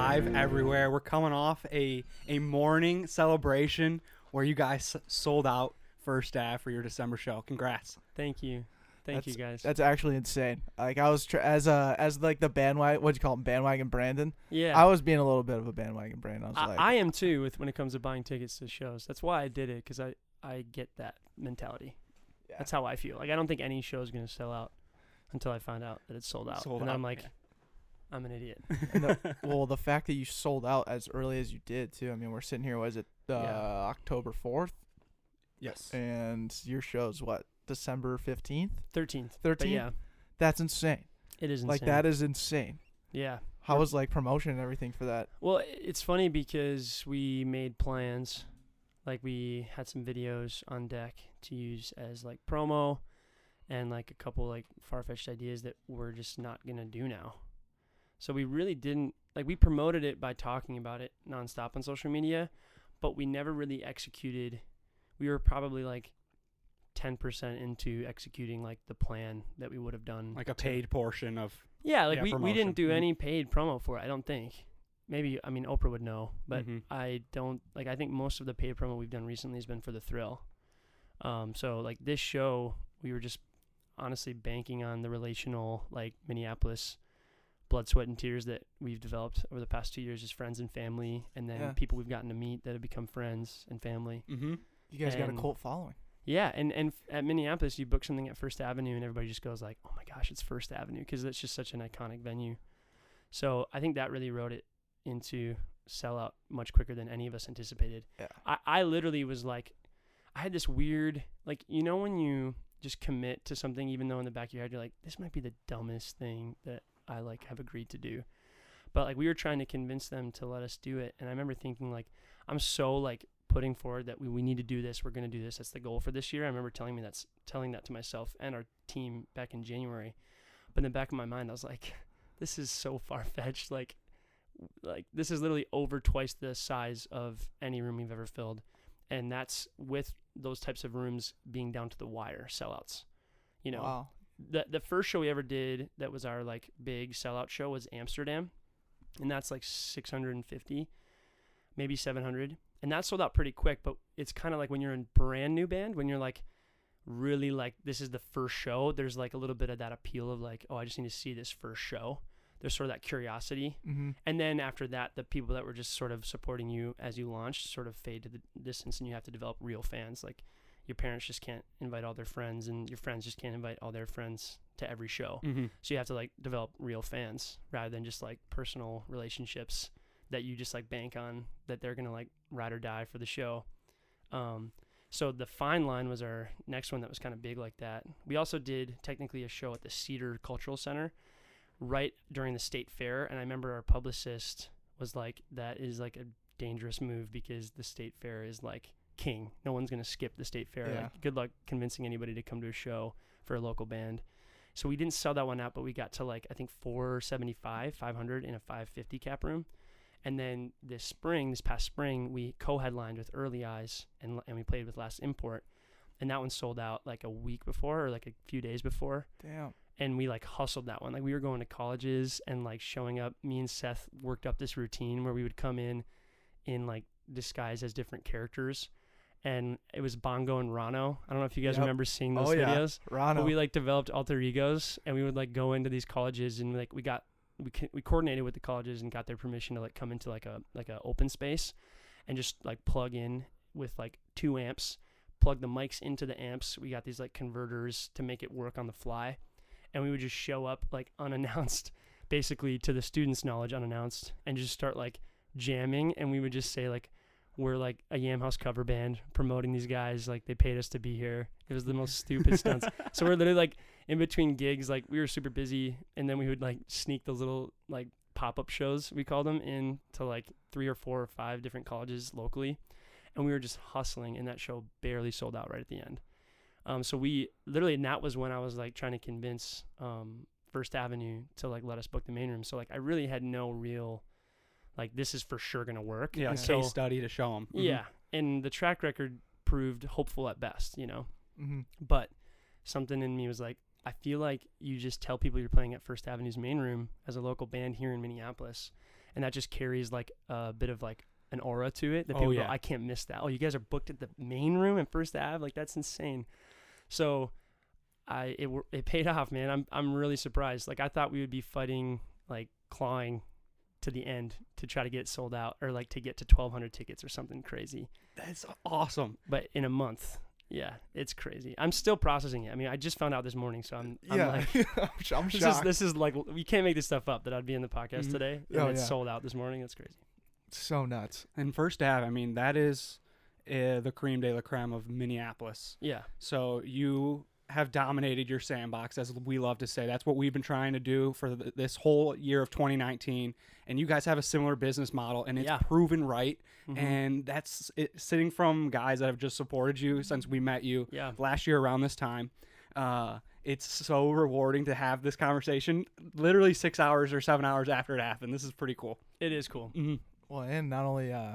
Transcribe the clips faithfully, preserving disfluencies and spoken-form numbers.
live everywhere. We're coming off a a morning celebration where you guys sold out First Ave for your December show. Congrats. Thank you. Thank that's, you guys. That's actually insane. Like I was tr- as uh as like the bandwagon, what do you call him, bandwagon Brandon. Yeah. I was being a little bit of a bandwagon Brandon. I was I, like, I am too with when it comes to buying tickets to shows. That's why I did it, because I I get that mentality. yeah. That's how I feel. Like I don't think any show is gonna sell out until I find out that it's sold out. Sold and out, I'm like, yeah. I'm an idiot. And the, well, the fact that you sold out as early as you did too. I mean, we're sitting here. Was it uh, Yeah. October fourth? Yes. And your show's what, December fifteenth, thirteenth. thirteenth? Yeah, That's insane. it is insane. Like that is insane. Yeah. How was like promotion and everything for that? Well, it's funny because we made plans. Like we had some videos on deck to use as like promo, and like a couple like far-fetched ideas that we're just not gonna do now. So we really didn't, like, we promoted it by talking about it nonstop on social media, but we never really executed. We were probably like ten percent into executing like the plan that we would have done. Like a to- paid portion of. Yeah, like yeah, we, we promotion. didn't do Mhm. any paid promo for it, I don't think. Maybe, I mean, Oprah would know, but Mhm. I don't, like, I think most of the paid promo we've done recently has been for the thrill. Um, so, like, this show, we were just honestly banking on the relational, like, Minneapolis blood, sweat, and tears that we've developed over the past two years as friends and family, and then Yeah. people we've gotten to meet that have become friends and family. Mm-hmm. You guys got a And- cult following. Yeah, and, and f- at Minneapolis, you book something at First Avenue, and everybody just goes like, oh my gosh, it's First Avenue, because it's just such an iconic venue. So I think that really wrote it into sellout much quicker than any of us anticipated. Yeah. I, I literally was like, I had this weird, like, you know when you just commit to something, even though in the back of your head you're like, this might be the dumbest thing that I, like, have agreed to do. But, like, we were trying to convince them to let us do it, and I remember thinking, like, I'm so, like, putting forward that we, we need to do this, we're going to do this, that's the goal for this year. I remember telling me that's telling that to myself and our team back in January. But in the back of my mind, I was like, this is so far-fetched. Like, like this is literally over twice the size of any room we've ever filled. And that's with those types of rooms being down to the wire sellouts. You know, Wow. the the first show we ever did that was our, like, big sellout show was Amsterdam. And that's like six hundred fifty, maybe seven hundred. And that sold out pretty quick, but it's kind of like when you're in brand new band, when you're like really like, this is the first show, there's like a little bit of that appeal of like, oh, I just need to see this first show. There's sort of that curiosity. Mm-hmm. And then after that, the people that were just sort of supporting you as you launched sort of fade to the distance, and you have to develop real fans. Like your parents just can't invite all their friends, and your friends just can't invite all their friends to every show. Mm-hmm. So you have to like develop real fans rather than just like personal relationships that you just like bank on that they're gonna like ride or die for the show. Um, so the Fine Line was our next one that was kind of big like that. We also did technically a show at the Cedar Cultural Center right during the state fair, and I remember our publicist was like, that is like a dangerous move because the state fair is like king. No one's gonna skip the state fair. Yeah. Like, good luck convincing anybody to come to a show for a local band. So we didn't sell that one out, but we got to like, I think four seventy-five, five hundred in a five fifty cap room. And then this spring, this past spring, we co-headlined with Early Eyes, and and we played with Last Import. And that one sold out like a week before, or like a few days before. Damn. And we like hustled that one. Like we were going to colleges and like showing up. Me and Seth worked up this routine where we would come in in like disguise as different characters. And it was Bongo and Rano. I don't know if you guys Yep. remember seeing those Oh, yeah. videos. Rano. But we like developed alter egos, and we would like go into these colleges, and like we got we co- we coordinated with the colleges and got their permission to like come into like a like a open space, and just like plug in with like two amps, plug the mics into the amps. We got these like converters to make it work on the fly, and we would just show up like unannounced, basically to the students' knowledge unannounced, and just start like jamming, and we would just say like, we're like a Yam House cover band promoting these guys, like they paid us to be here. It was the most stupid stunts. So we're literally like in between gigs, like we were super busy, and then we would like sneak those little like pop-up shows, we called them, in to like three or four or five different colleges locally, and we were just hustling, and that show barely sold out right at the end. Um, so we literally, and that was when I was like trying to convince um, First Avenue to like let us book the main room. So like I really had no real, like, this is for sure gonna work. Yeah, a until, case study to show them. yeah, and the track record proved hopeful at best, you know. Mm-hmm. But something in me was like, I feel like you just tell people you're playing at First Avenue's main room as a local band here in Minneapolis, and that just carries like a bit of like an aura to it that Oh, people yeah. go, I can't miss that. Oh, you guys are booked at the main room in First Ave, like that's insane. So I it wor- it paid off, man. I'm I'm really surprised. Like I thought we would be fighting, like clawing to the end to try to get it sold out, or like to get to twelve hundred tickets or something crazy. That's awesome. But in a month, yeah, it's crazy. I'm still processing it. I mean, I just found out this morning, so I'm, I'm Yeah, like, I'm, sh- I'm this is shocked. this is like we can't make this stuff up that I'd be in the podcast Mhm. today and Oh, it's yeah. sold out this morning. That's crazy. So nuts. And First Ave, I mean, that is uh, the creme de la creme of Minneapolis. Yeah, So you have dominated your sandbox, as we love to say. That's what we've been trying to do for th- this whole year of twenty nineteen. And you guys have a similar business model, and it's Yeah. proven right. Mhm. And that's it, sitting from guys that have just supported you since we met you yeah, last year around this time. Uh, it's so rewarding to have this conversation literally six hours or seven hours after it happened. This is pretty cool. it is cool. Mm-hmm. Well, and not only uh,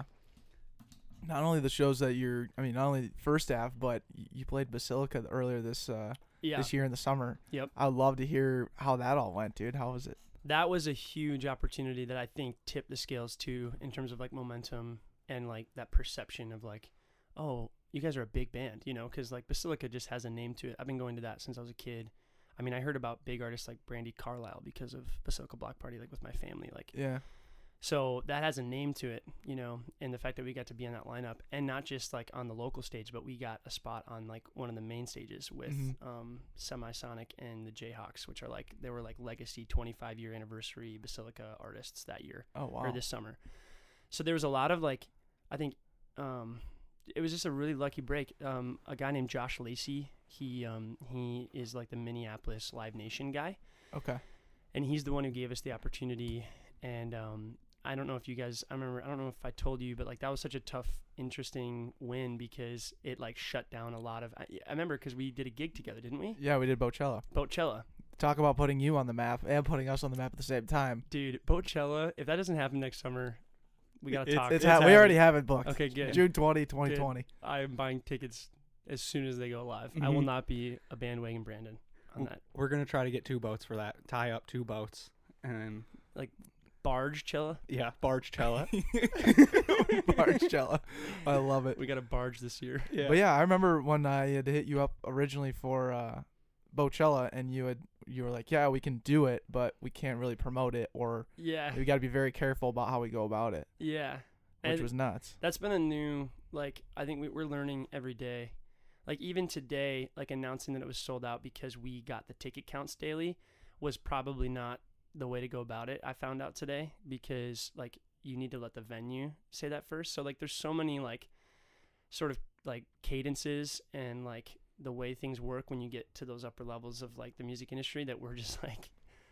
not only the shows that you're, I mean, not only First Ave, but y- you played Basilica earlier this uh Yeah, this year in the summer. Yep. I'd love to hear how that all went, dude. How was it? that was a huge opportunity that I think tipped the scales too in terms of like momentum and like that perception of like, oh, you guys are a big band, you know, because like Basilica just has a name to it. I've been going to that since I was a kid. I mean, I heard about big artists like Brandy Carlisle because of Basilica Block Party, like with my family, like. Yeah. So that has a name to it, you know, and the fact that we got to be on that lineup, and not just like on the local stage, but we got a spot on like one of the main stages with Mhm. um, Semisonic and the Jayhawks, which are like, they were like legacy twenty-five year anniversary Basilica artists that year Oh wow. or this summer. So there was a lot of like, I think um, it was just a really lucky break. Um, a guy named Josh Lacey, he um, he is like the Minneapolis Live Nation guy. Okay. And he's the one who gave us the opportunity. And um, I don't know if you guys, I remember, I don't know if I told you, but like that was such a tough, interesting win because it like shut down a lot of, I, I remember because we did a gig together, didn't we? Yeah, we did Bochella. Bochella. Talk about putting you on the map and putting us on the map at the same time. Dude, Bochella, if that doesn't happen next summer, we got to It's- talk. It's It's ha- we happening. already have it booked. Okay, good. June twentieth, twenty twenty. I'm buying tickets as soon as they go live. I will Mhm. not be a bandwagon Brandon on that. We're going to try to get two boats for that. Tie up two boats. And Barge Chella. yeah, barge Chella. Bargella. I love it. We got a barge this year. Yeah. But yeah, I remember when I had hit you up originally for uh, Bochella, and you had you were like, "Yeah, we can do it, but we can't really promote it, or Yeah. we got to be very careful about how we go about it," Yeah. which And was nuts. that's been a new, like, I think we, we're learning every day. Like, even today, like, announcing that it was sold out because we got the ticket counts daily was probably not the way to go about it. I found out today because, like, you need to let the venue say that first. So, like, there's so many, like, sort of, like, cadences and, like, the way things work when you get to those upper levels of, like, the music industry that we're just, like,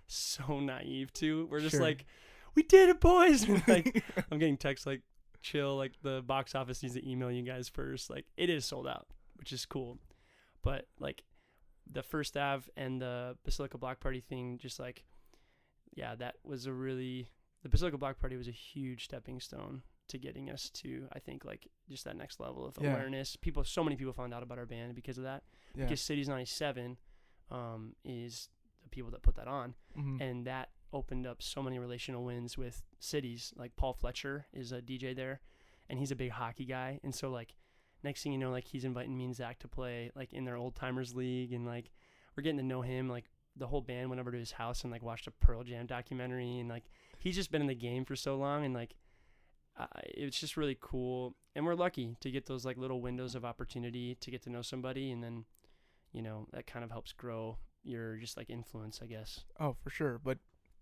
so naive to. We're just Sure. like, we did it, boys! And, like, I'm getting texts like, chill, like the box office needs to email you guys first. Like, it is sold out, which is cool. But like the First Ave and the Basilica Block Party thing, just like, yeah, that was a really, the Basilica Block Party was a huge stepping stone to getting us to, I think, like just that next level of Yeah. awareness. People, so many people found out about our band because of that. Yeah. Because Cities ninety-seven um, is the people that put that on. Mhm. And that opened up so many relational wins with cities. Like Paul Fletcher is a D J there, and he's a big hockey guy. And so like next thing you know, like he's inviting me and Zach to play like in their old timers league, and like we're getting to know him. Like the whole band went over to his house and like watched a Pearl Jam documentary, and like he's just been in the game for so long, and like uh, it's just really cool. And we're lucky to get those like little windows of opportunity to get to know somebody, and then you know that kind of helps grow your just like influence, I guess. Oh, for sure. But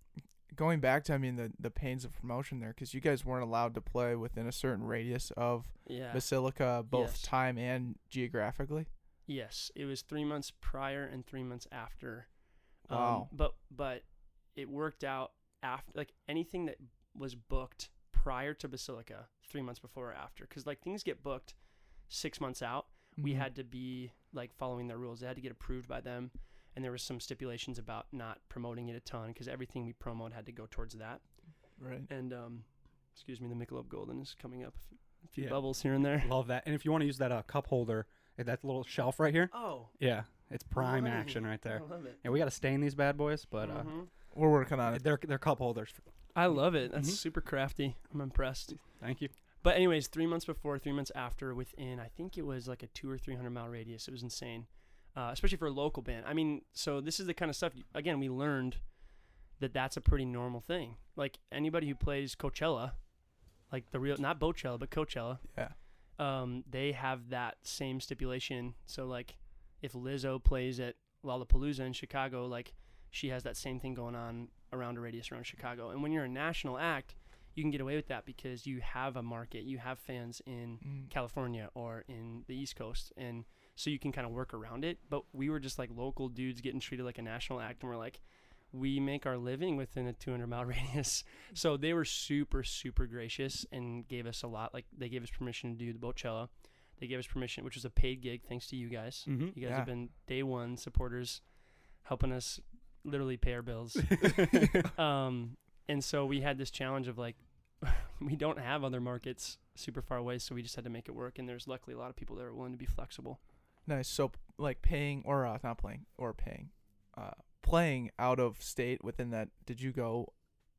going back to, I mean, the the pains of promotion there, because you guys weren't allowed to play within a certain radius of Yeah. Basilica, both Yes. time and geographically. Yes, it was three months prior and three months after. Um, Wow. But but it worked out after, like anything that was booked prior to Basilica, three months before or after, because like things get booked six months out. We Mhm. had to be like following their rules. They had to get approved by them, and there was some stipulations about not promoting it a ton because everything we promote had to go towards that. right. And um, excuse me, the Michelob Golden is coming up. A few Yeah. bubbles here and there. Love that. And if you want to use that uh, cup holder, uh, that little shelf right here, Oh, yeah, it's prime Alrighty. action right there. I love it. Yeah, we got to stain these bad boys, but uh, Mhm. We're working on it. they're they're cup holders. I love it. That's Mhm. super crafty. I'm impressed. Thank you. But anyways, three months before, three months after, within I think it was like a two or three hundred mile radius. It was insane, uh, especially for a local band. I mean, so this is the kind of stuff. Again, we learned that that's a pretty normal thing. Like anybody who plays Coachella, like the real, not Boachella, but Coachella, Yeah. um, they have that same stipulation. So like, if Lizzo plays at Lollapalooza in Chicago, like she has that same thing going on around a radius around Chicago. And when you're a national act, you can get away with that because you have a market, you have fans in Mm. California or in the East Coast, and so you can kind of work around it. But we were just like local dudes getting treated like a national act, and we're like, we make our living within a two hundred mile radius. So they were super, super gracious and gave us a lot. Like they gave us permission to do the Boachella. They gave us permission, which was a paid gig, thanks to you guys. Mm-hmm. You guys Yeah. have been day one supporters, helping us literally pay our bills. um, and so we had this challenge of like, we don't have other markets super far away, so we just had to make it work. And there's luckily a lot of people that are willing to be flexible. Nice. So p- like paying or uh, not playing or paying, uh, playing out of state within that. Did you go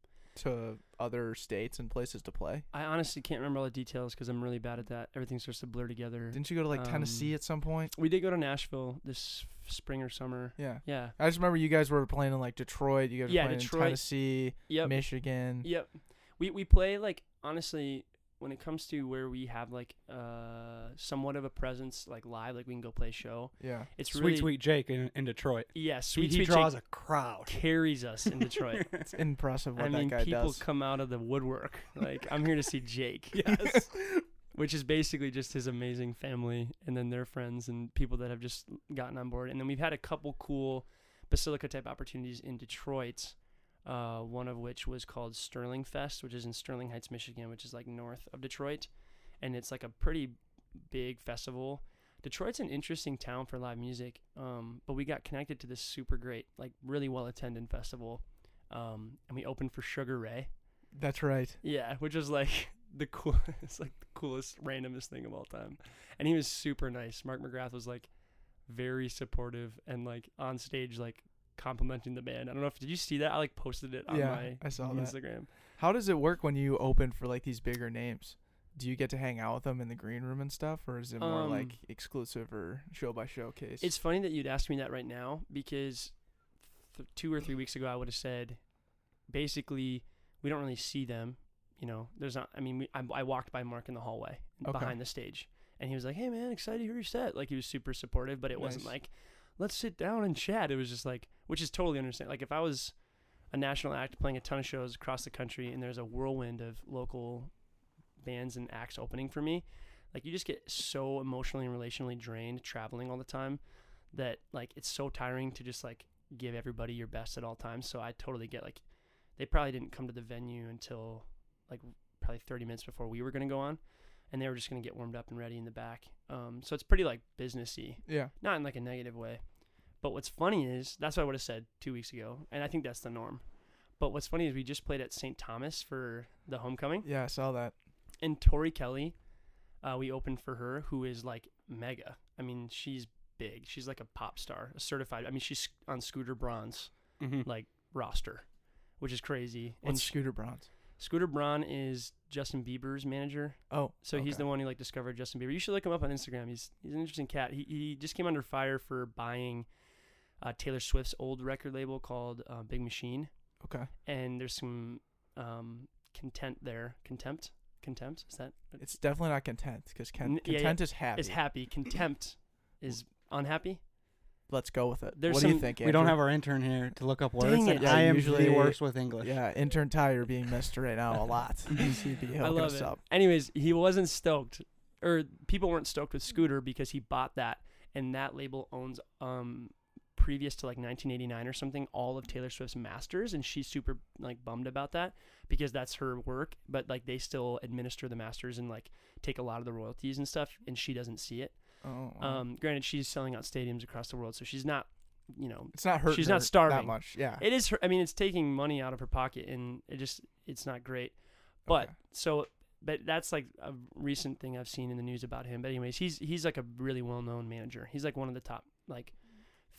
to other states and places to play? I honestly can't remember all the details because I'm really bad at that. Everything starts to blur together. Didn't you go to like Tennessee Um, at some point? We did go to Nashville this f- spring or summer. Yeah. Yeah. I just remember you guys were playing in like Detroit. You guys were Yeah, playing Detroit. in Tennessee, Yep. Michigan. Yep. We we play like honestly when it comes to where we have like uh somewhat of a presence like live, like we can go play a show. Yeah. It's Sweet really Sweet Jake in, in Detroit. yeah, He, sweet he sweet draws Jake a crowd. carries us in Detroit. It's impressive what I mean, that guy people does. come out of the woodwork. Like I'm here to see Jake. Yes. Which is basically just his amazing family and then their friends and people that have just gotten on board. And then we've had a couple cool Basilica type opportunities in Detroit. Uh, one of which was called Sterling Fest, which is in Sterling Heights, Michigan, which is like north of Detroit. And it's like a pretty big festival. Detroit's an interesting town for live music. Um, but we got connected to this super great, like really well attended festival. Um, and we opened for Sugar Ray. That's right. Yeah, which was like the cool, it's like the coolest, randomest thing of all time. And he was super nice. Mark McGrath was like very supportive and like on stage, like complimenting the band. I don't know if did you see that? I like posted it on Yeah, my I saw that. Instagram. How does it work when you open for like these bigger names? Do you get to hang out with them in the green room and stuff, or is it more Um, like exclusive or show by showcase? It's funny that you'd ask me that right now because th- two or three weeks ago I would have said, basically, we don't really see them. You know, there's not. I mean, we, I, I walked by Mark in the hallway Okay. behind the stage, and he was like, "Hey, man, excited to hear your set." Like he was super supportive, but it wasn't Nice. like, "Let's sit down and chat." It was just like, which is totally understand. Like if I was a national act playing a ton of shows across the country, and there's a whirlwind of local bands and acts opening for me, like you just get so emotionally and relationally drained traveling all the time that like it's so tiring to just like give everybody your best at all times. So I totally get like they probably didn't come to the venue until like probably thirty minutes before we were going to go on, and they were just going to get warmed up and ready in the back. Um, so it's pretty like businessy, yeah. not in like a negative way. But what's funny is that's what I would have said two weeks ago, and I think that's the norm. But what's funny is we just played at Saint Thomas for the homecoming, Yeah, I saw that. and Tori Kelly, uh, we opened for her, who is like mega. I mean, she's big. She's like a pop star, a certified. I mean, she's on Scooter Braun's Mm-hmm. like roster, which is crazy. What's and sh- Scooter Braun's? Scooter Braun is Justin Bieber's manager. Oh, So he's okay. the one who like discovered Justin Bieber. You should look him up on Instagram. He's he's an interesting cat. He he just came under fire for buying uh, Taylor Swift's old record label called uh, Big Machine, Okay. and there's some um, content there. Contempt. Contempt. Is that? It's definitely not content because N- con- yeah, content is happy. Is happy. Contempt is unhappy. Let's go with it. There's what do you some- think, We don't Andrew? have our intern here to look up words. Dang and it. Yeah, I am usually- the worst with English. Yeah, intern Ty, you're being missed right now a lot. He'd be I hooking love us it. up. Anyways, he wasn't stoked, or people weren't stoked with Scooter because he bought that, and that label owns um previous to like nineteen eighty-nine or something all of Taylor Swift's masters, and she's super like bummed about that because that's her work, but like they still administer the masters and like take a lot of the royalties and stuff, and she doesn't see it. Oh, wow. Um, granted, she's selling out stadiums across the world, so she's not, you know, it's not hurting she's her not starving. that much. Yeah. it is her. I mean, it's taking money out of her pocket, and it just it's not great. But Okay. so, but that's like a recent thing I've seen in the news about him. But anyways, he's he's like a really well known manager. He's like one of the top like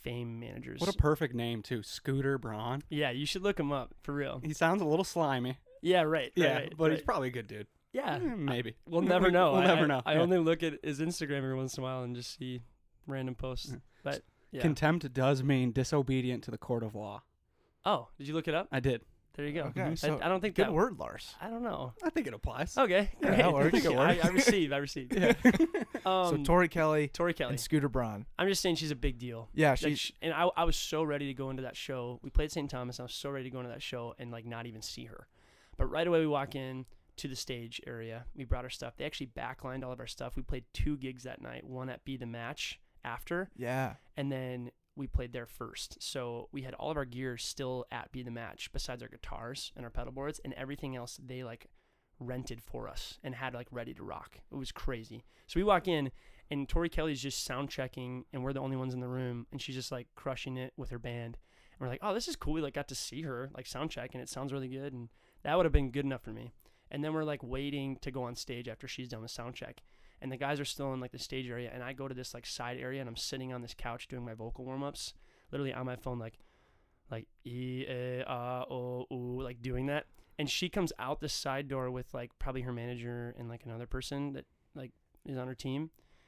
fame managers. What a perfect name too, Scooter Braun. Yeah, you should look him up for real. He sounds a little slimy. Yeah, right. Yeah, right, but right. he's probably a good dude. yeah. Eh, maybe. We'll never know. We'll I, never I- know. I Yeah. only look at his Instagram every once in a while and just see random posts. Yeah. But yeah. Contempt does mean disobedient to the court of law. oh, did you look it up? I did. There you go. Okay, Mhm. I, so I don't think good that. word, Lars. I don't know. I think it applies. Okay, Yeah, great. that works. Thank It you. I, I works. receive. I receive. Yeah. Um, so Tori Kelly Tori Kelly. and Scooter Braun. I'm just saying she's a big deal. Yeah, Like, she. sh- and I, I was so ready to go into that show. We played Saint Thomas. And I was so ready to go into that show and like not even see her. But right away we walk in to the stage area. We brought our stuff. They actually backlined all of our stuff. We played two gigs that night. One at Be the Match after, Yeah. and then we played there first. So we had all of our gear still at Be the Match, besides our guitars and our pedal boards, and everything else they like rented for us and had like ready to rock. It was crazy. So we walk in and Tori Kelly's just sound checking and we're the only ones in the room and she's just like crushing it with her band. And we're like, oh, this is cool. We like got to see her like sound check and it sounds really good. And that would have been good enough for me. And then we're like waiting to go on stage after she's done with sound check. And the guys are still in like the stage area and I go to this like side area and I'm sitting on this couch doing my vocal warm-ups, literally on my phone like like e a ah o oo, like doing that. And she comes out the side door with like probably her manager and like another person that like is on her team.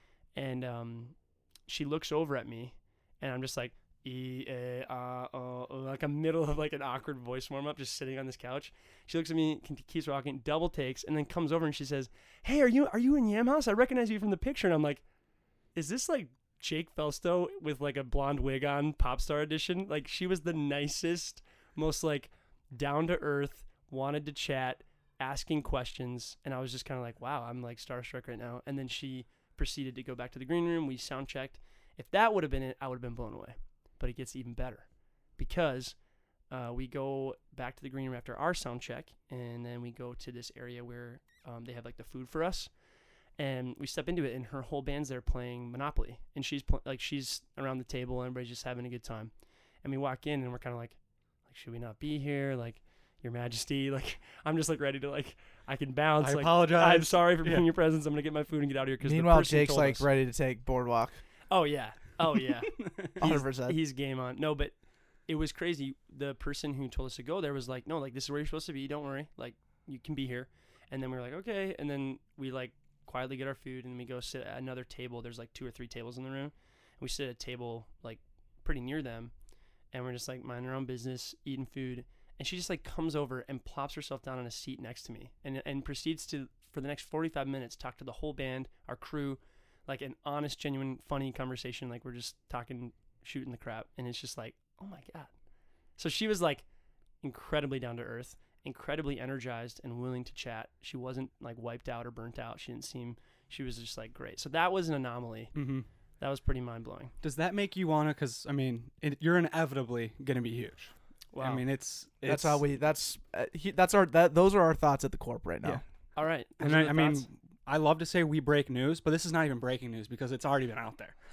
And um she looks over at me and I'm just like E A ah O O, like a middle of like an awkward voice warm up, just sitting on this couch. She looks at me, can- keeps walking, double takes, and then comes over and she says, "Hey, are you are you in Yam House? I recognize you from the picture." And I'm like, "Is this like Jake Felsto with like a blonde wig on, pop star edition?" Like she was the nicest, most like down to earth, wanted to chat, asking questions, and I was just kind of like, "Wow, I'm like starstruck right now." And then she proceeded to go back to the green room. We sound checked. If that would have been it, I would have been blown away. But it gets even better because uh, we go back to the green room after our sound check, and then we go to this area where um, they have like the food for us, and we step into it, and her whole band's there playing Monopoly, and she's pl- like she's around the table, and everybody's just having a good time, and we walk in, and we're kind of like, like should we not be here, like Your Majesty, like I'm just like ready to like I can bounce. I like, apologize. I'm sorry for Yeah. bringing your presence. I'm gonna get my food and get out of here. Because Meanwhile, the person Jake's told like us. ready to take Boardwalk. Oh yeah. Oh yeah. one hundred percent. He's game on. No, but it was crazy. The person who told us to go there was like, no, like this is where you're supposed to be. Don't worry. Like you can be here. And then we were like, okay. And then we like quietly get our food and we go sit at another table. There's like two or three tables in the room. And we sit at a table like pretty near them. And we're just like minding our own business, eating food. And she just like comes over and plops herself down on a seat next to me and and proceeds to, for the next forty-five minutes, talk to the whole band, our crew, like an honest, genuine, funny conversation. Like we're just talking, shooting the crap. And it's just like, oh my God. So she was like incredibly down to earth, incredibly energized and willing to chat. She wasn't like wiped out or burnt out. She didn't seem, she was just like great. So that was an anomaly. Mm-hmm. That was pretty mind blowing. Does that make you wanna? Because I mean, it, you're inevitably gonna be huge. Wow. I mean, it's, it's That's how we. That's uh, he, that's our. That those are our thoughts at the corp right now. Yeah. All right. And Those are I, the I mean, thoughts? I love to say we break news, but this is not even breaking news because it's already been out there.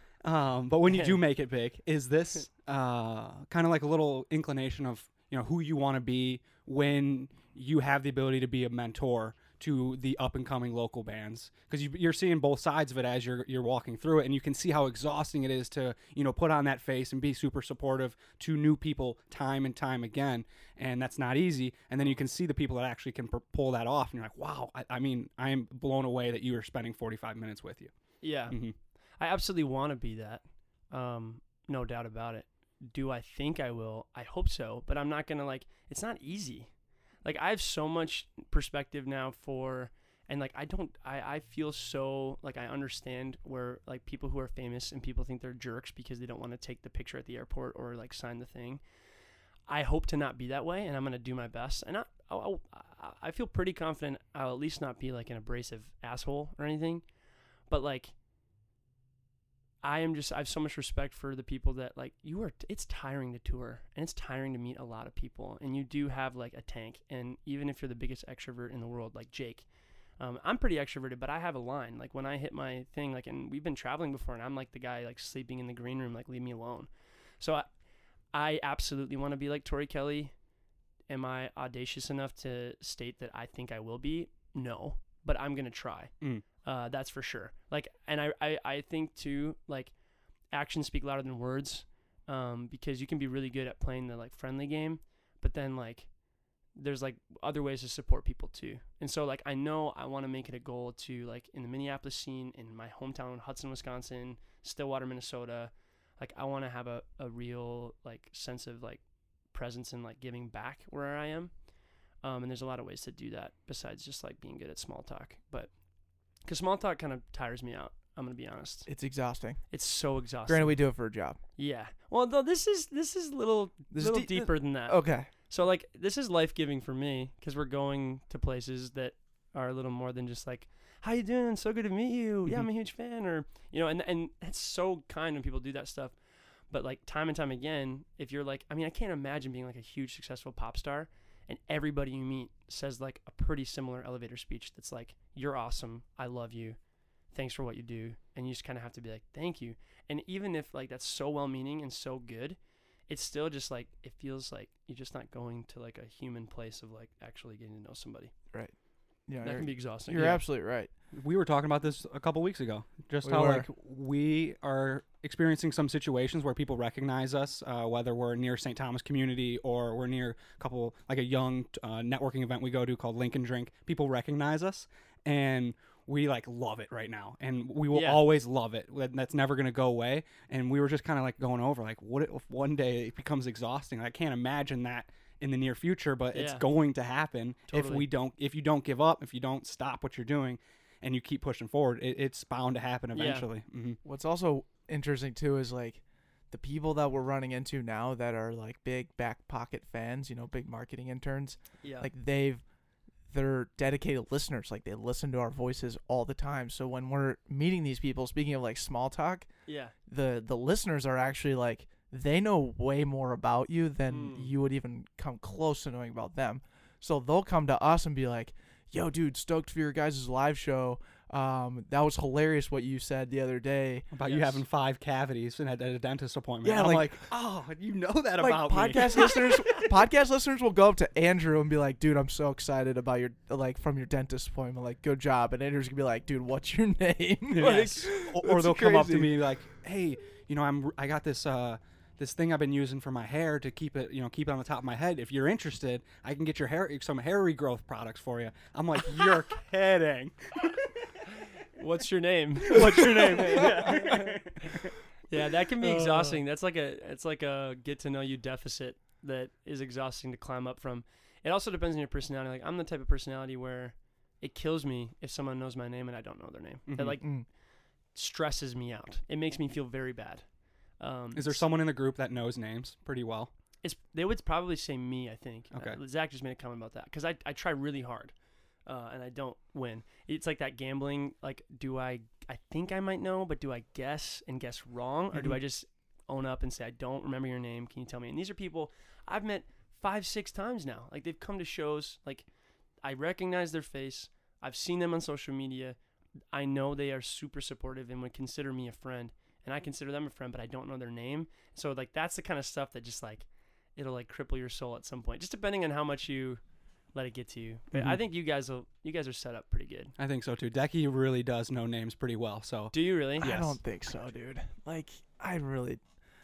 um, but when you do make it big, is this uh, kind of like a little inclination of you know who you want to be when you have the ability to be a mentor to the up and coming local bands? Because you, you're seeing both sides of it as you're you're walking through it, and you can see how exhausting it is to you know put on that face and be super supportive to new people time and time again, and that's not easy. And then you can see the people that actually can p- pull that off, and you're like, wow. I, I mean, I am blown away that you are spending forty-five minutes with you. Yeah. Mm-hmm. I absolutely want to be that. Um, no doubt about it. Do I think I will? I hope so, but I'm not going to like, it's not easy. Like I have so much perspective now for, and like, I don't, I, I feel so like I understand where like people who are famous and people think they're jerks because they don't want to take the picture at the airport or like sign the thing. I hope to not be that way, and I'm going to do my best. And I, I, I feel pretty confident I'll at least not be like an abrasive asshole or anything, but like, I am just, I have so much respect for the people that like you are, it's tiring to tour and it's tiring to meet a lot of people, and you do have like a tank. And even if you're the biggest extrovert in the world, like Jake, um, I'm pretty extroverted, but I have a line. Like when I hit my thing, like, and we've been traveling before and I'm like the guy like sleeping in the green room, like leave me alone. So I, I absolutely want to be like Tori Kelly. Am I audacious enough to state that I think I will be? No, but I'm going to try. Mm. Uh, that's for sure. Like, and I, I, I think too, like actions speak louder than words. um, because you can be really good at playing the like friendly game, but then like there's like other ways to support people too. And so like I know I want to make it a goal to like in the Minneapolis scene, in my hometown, Hudson, Wisconsin, Stillwater, Minnesota, like I want to have a, a real like sense of like presence and like giving back where I am. Um, and there's a lot of ways to do that besides just like being good at small talk. But because small talk kind of tires me out, I'm gonna be honest. It's exhausting. It's so exhausting. Granted, we do it for a job. Yeah. Well, though this is this is little This is little de- deeper than that. Okay. So like this is life giving for me because we're going to places that are a little more than just like, how you doing? So good to meet you. Yeah, I'm a huge fan. Or you know, and and it's so kind when people do that stuff. But like time and time again, if you're like, I mean, I can't imagine being like a huge successful pop star and everybody you meet says like a pretty similar elevator speech that's like, you're awesome. I love you. Thanks for what you do. And you just kind of have to be like, thank you. And even if like that's so well meaning and so good, it's still just like, it feels like you're just not going to like a human place of like actually getting to know somebody. Right. Yeah. That can be exhausting. You're Yeah. absolutely right. We were talking about this a couple weeks ago. Just We how were. like we are experiencing some situations where people recognize us, uh, whether we're near Saint Thomas community or we're near a couple like a young uh, networking event we go to called Lincoln Drink. People recognize us, and we like love it right now, and we will Yeah. always love it. That's never going to go away. And we were just kind of like going over like, what if one day it becomes exhausting? I can't imagine that in the near future, but it's Yeah. going to happen if Totally. we don't if you don't give up, if you don't stop what you're doing and you keep pushing forward, it, it's bound to happen Yeah. eventually. hmm What's also interesting too is like the people that we're running into now that are like big back pocket fans, you know, big marketing interns. Yeah. Like they've they're dedicated listeners. Like they listen to our voices all the time. So when we're meeting these people, speaking of like small talk, yeah. the the listeners are actually like they know way more about you than Mm. you would even come close to knowing about them. So they'll come to us and be like, yo, dude, stoked for your guys' live show. Um, that was hilarious what you said the other day. About you Yes. having five cavities and at a dentist appointment. Yeah, And I'm like- like, oh, you know that Like about podcast me. listeners, podcast listeners will go up to Andrew and be like, dude, I'm so excited about your, like, from your dentist appointment. Like, good job. And Andrew's gonna be like, dude, what's your name? Like, Yes. or, or that's they'll come up to crazy. me like, hey, you know, I'm I got this uh this thing I've been using for my hair to keep it, you know, keep it on the top of my head. If you're interested, I can get your hair some hair regrowth products for you. I'm like, you're kidding. What's your name? What's your name? yeah. Yeah, that can be Uh. exhausting. That's like a it's like a get to know you deficit that is exhausting to climb up from. It also depends on your personality. Like I'm the type of personality where it kills me if someone knows my name and I don't know their name. That Mhm. like Mm. stresses me out. It makes me feel very bad. Um, Is there someone in the group that knows names pretty well? It's they would probably say me. I think. Okay. Uh, Zach just made a comment about that because I I try really hard, uh, and I don't win. It's like that gambling. Like, do I? I think I might know, but do I guess and guess wrong, or do Mhm. I just own up and say I don't remember your name? Can you tell me? And these are people I've met five, six times now. Like they've come to shows. Like I recognize their face. I've seen them on social media. I know they are super supportive and would consider me a friend. And I consider them a friend, but I don't know their name. So like that's the kind of stuff that just like it'll like cripple your soul at some point, just depending on how much you let it get to you. But I Mhm. think you guys will you guys are set up pretty good. I think so too. Decky really does know names pretty well. So Do you really? I Yes. don't think so, dude. Like, I really,